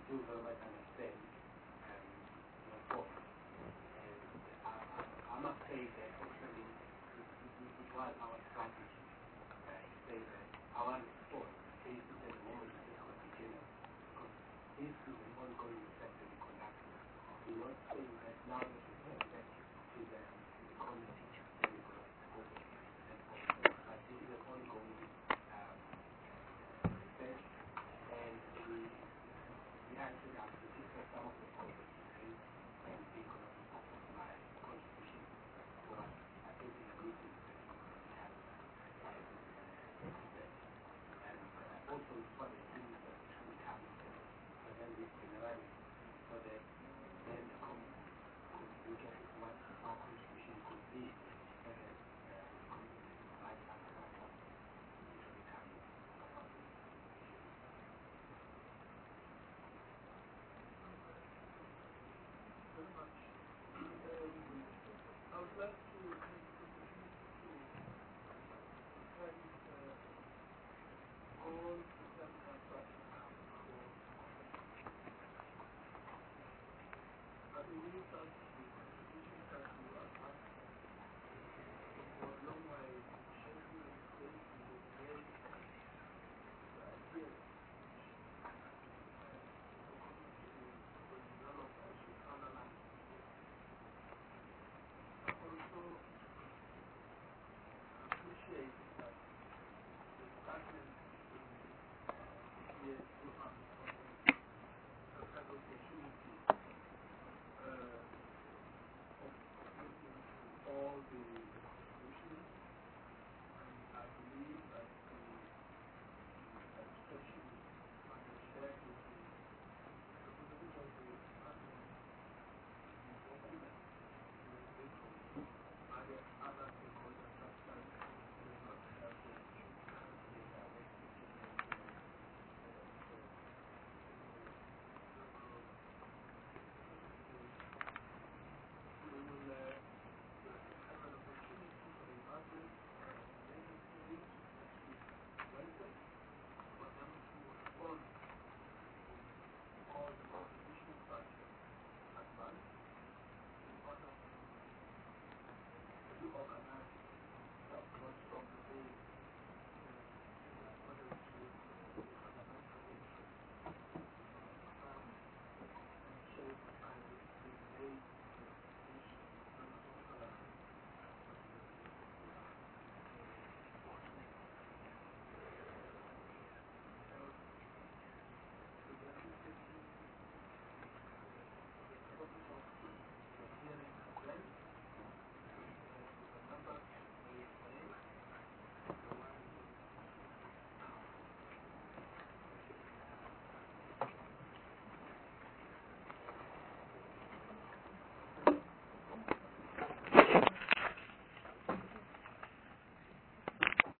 do very much understand your thoughts. And I must say that actually it was our strategy to say that our response is at the moment is our beginning, because this is an ongoing research that we conducted. We're not saying that now that we have that to the committee, then we're going to go to the but this is an ongoing research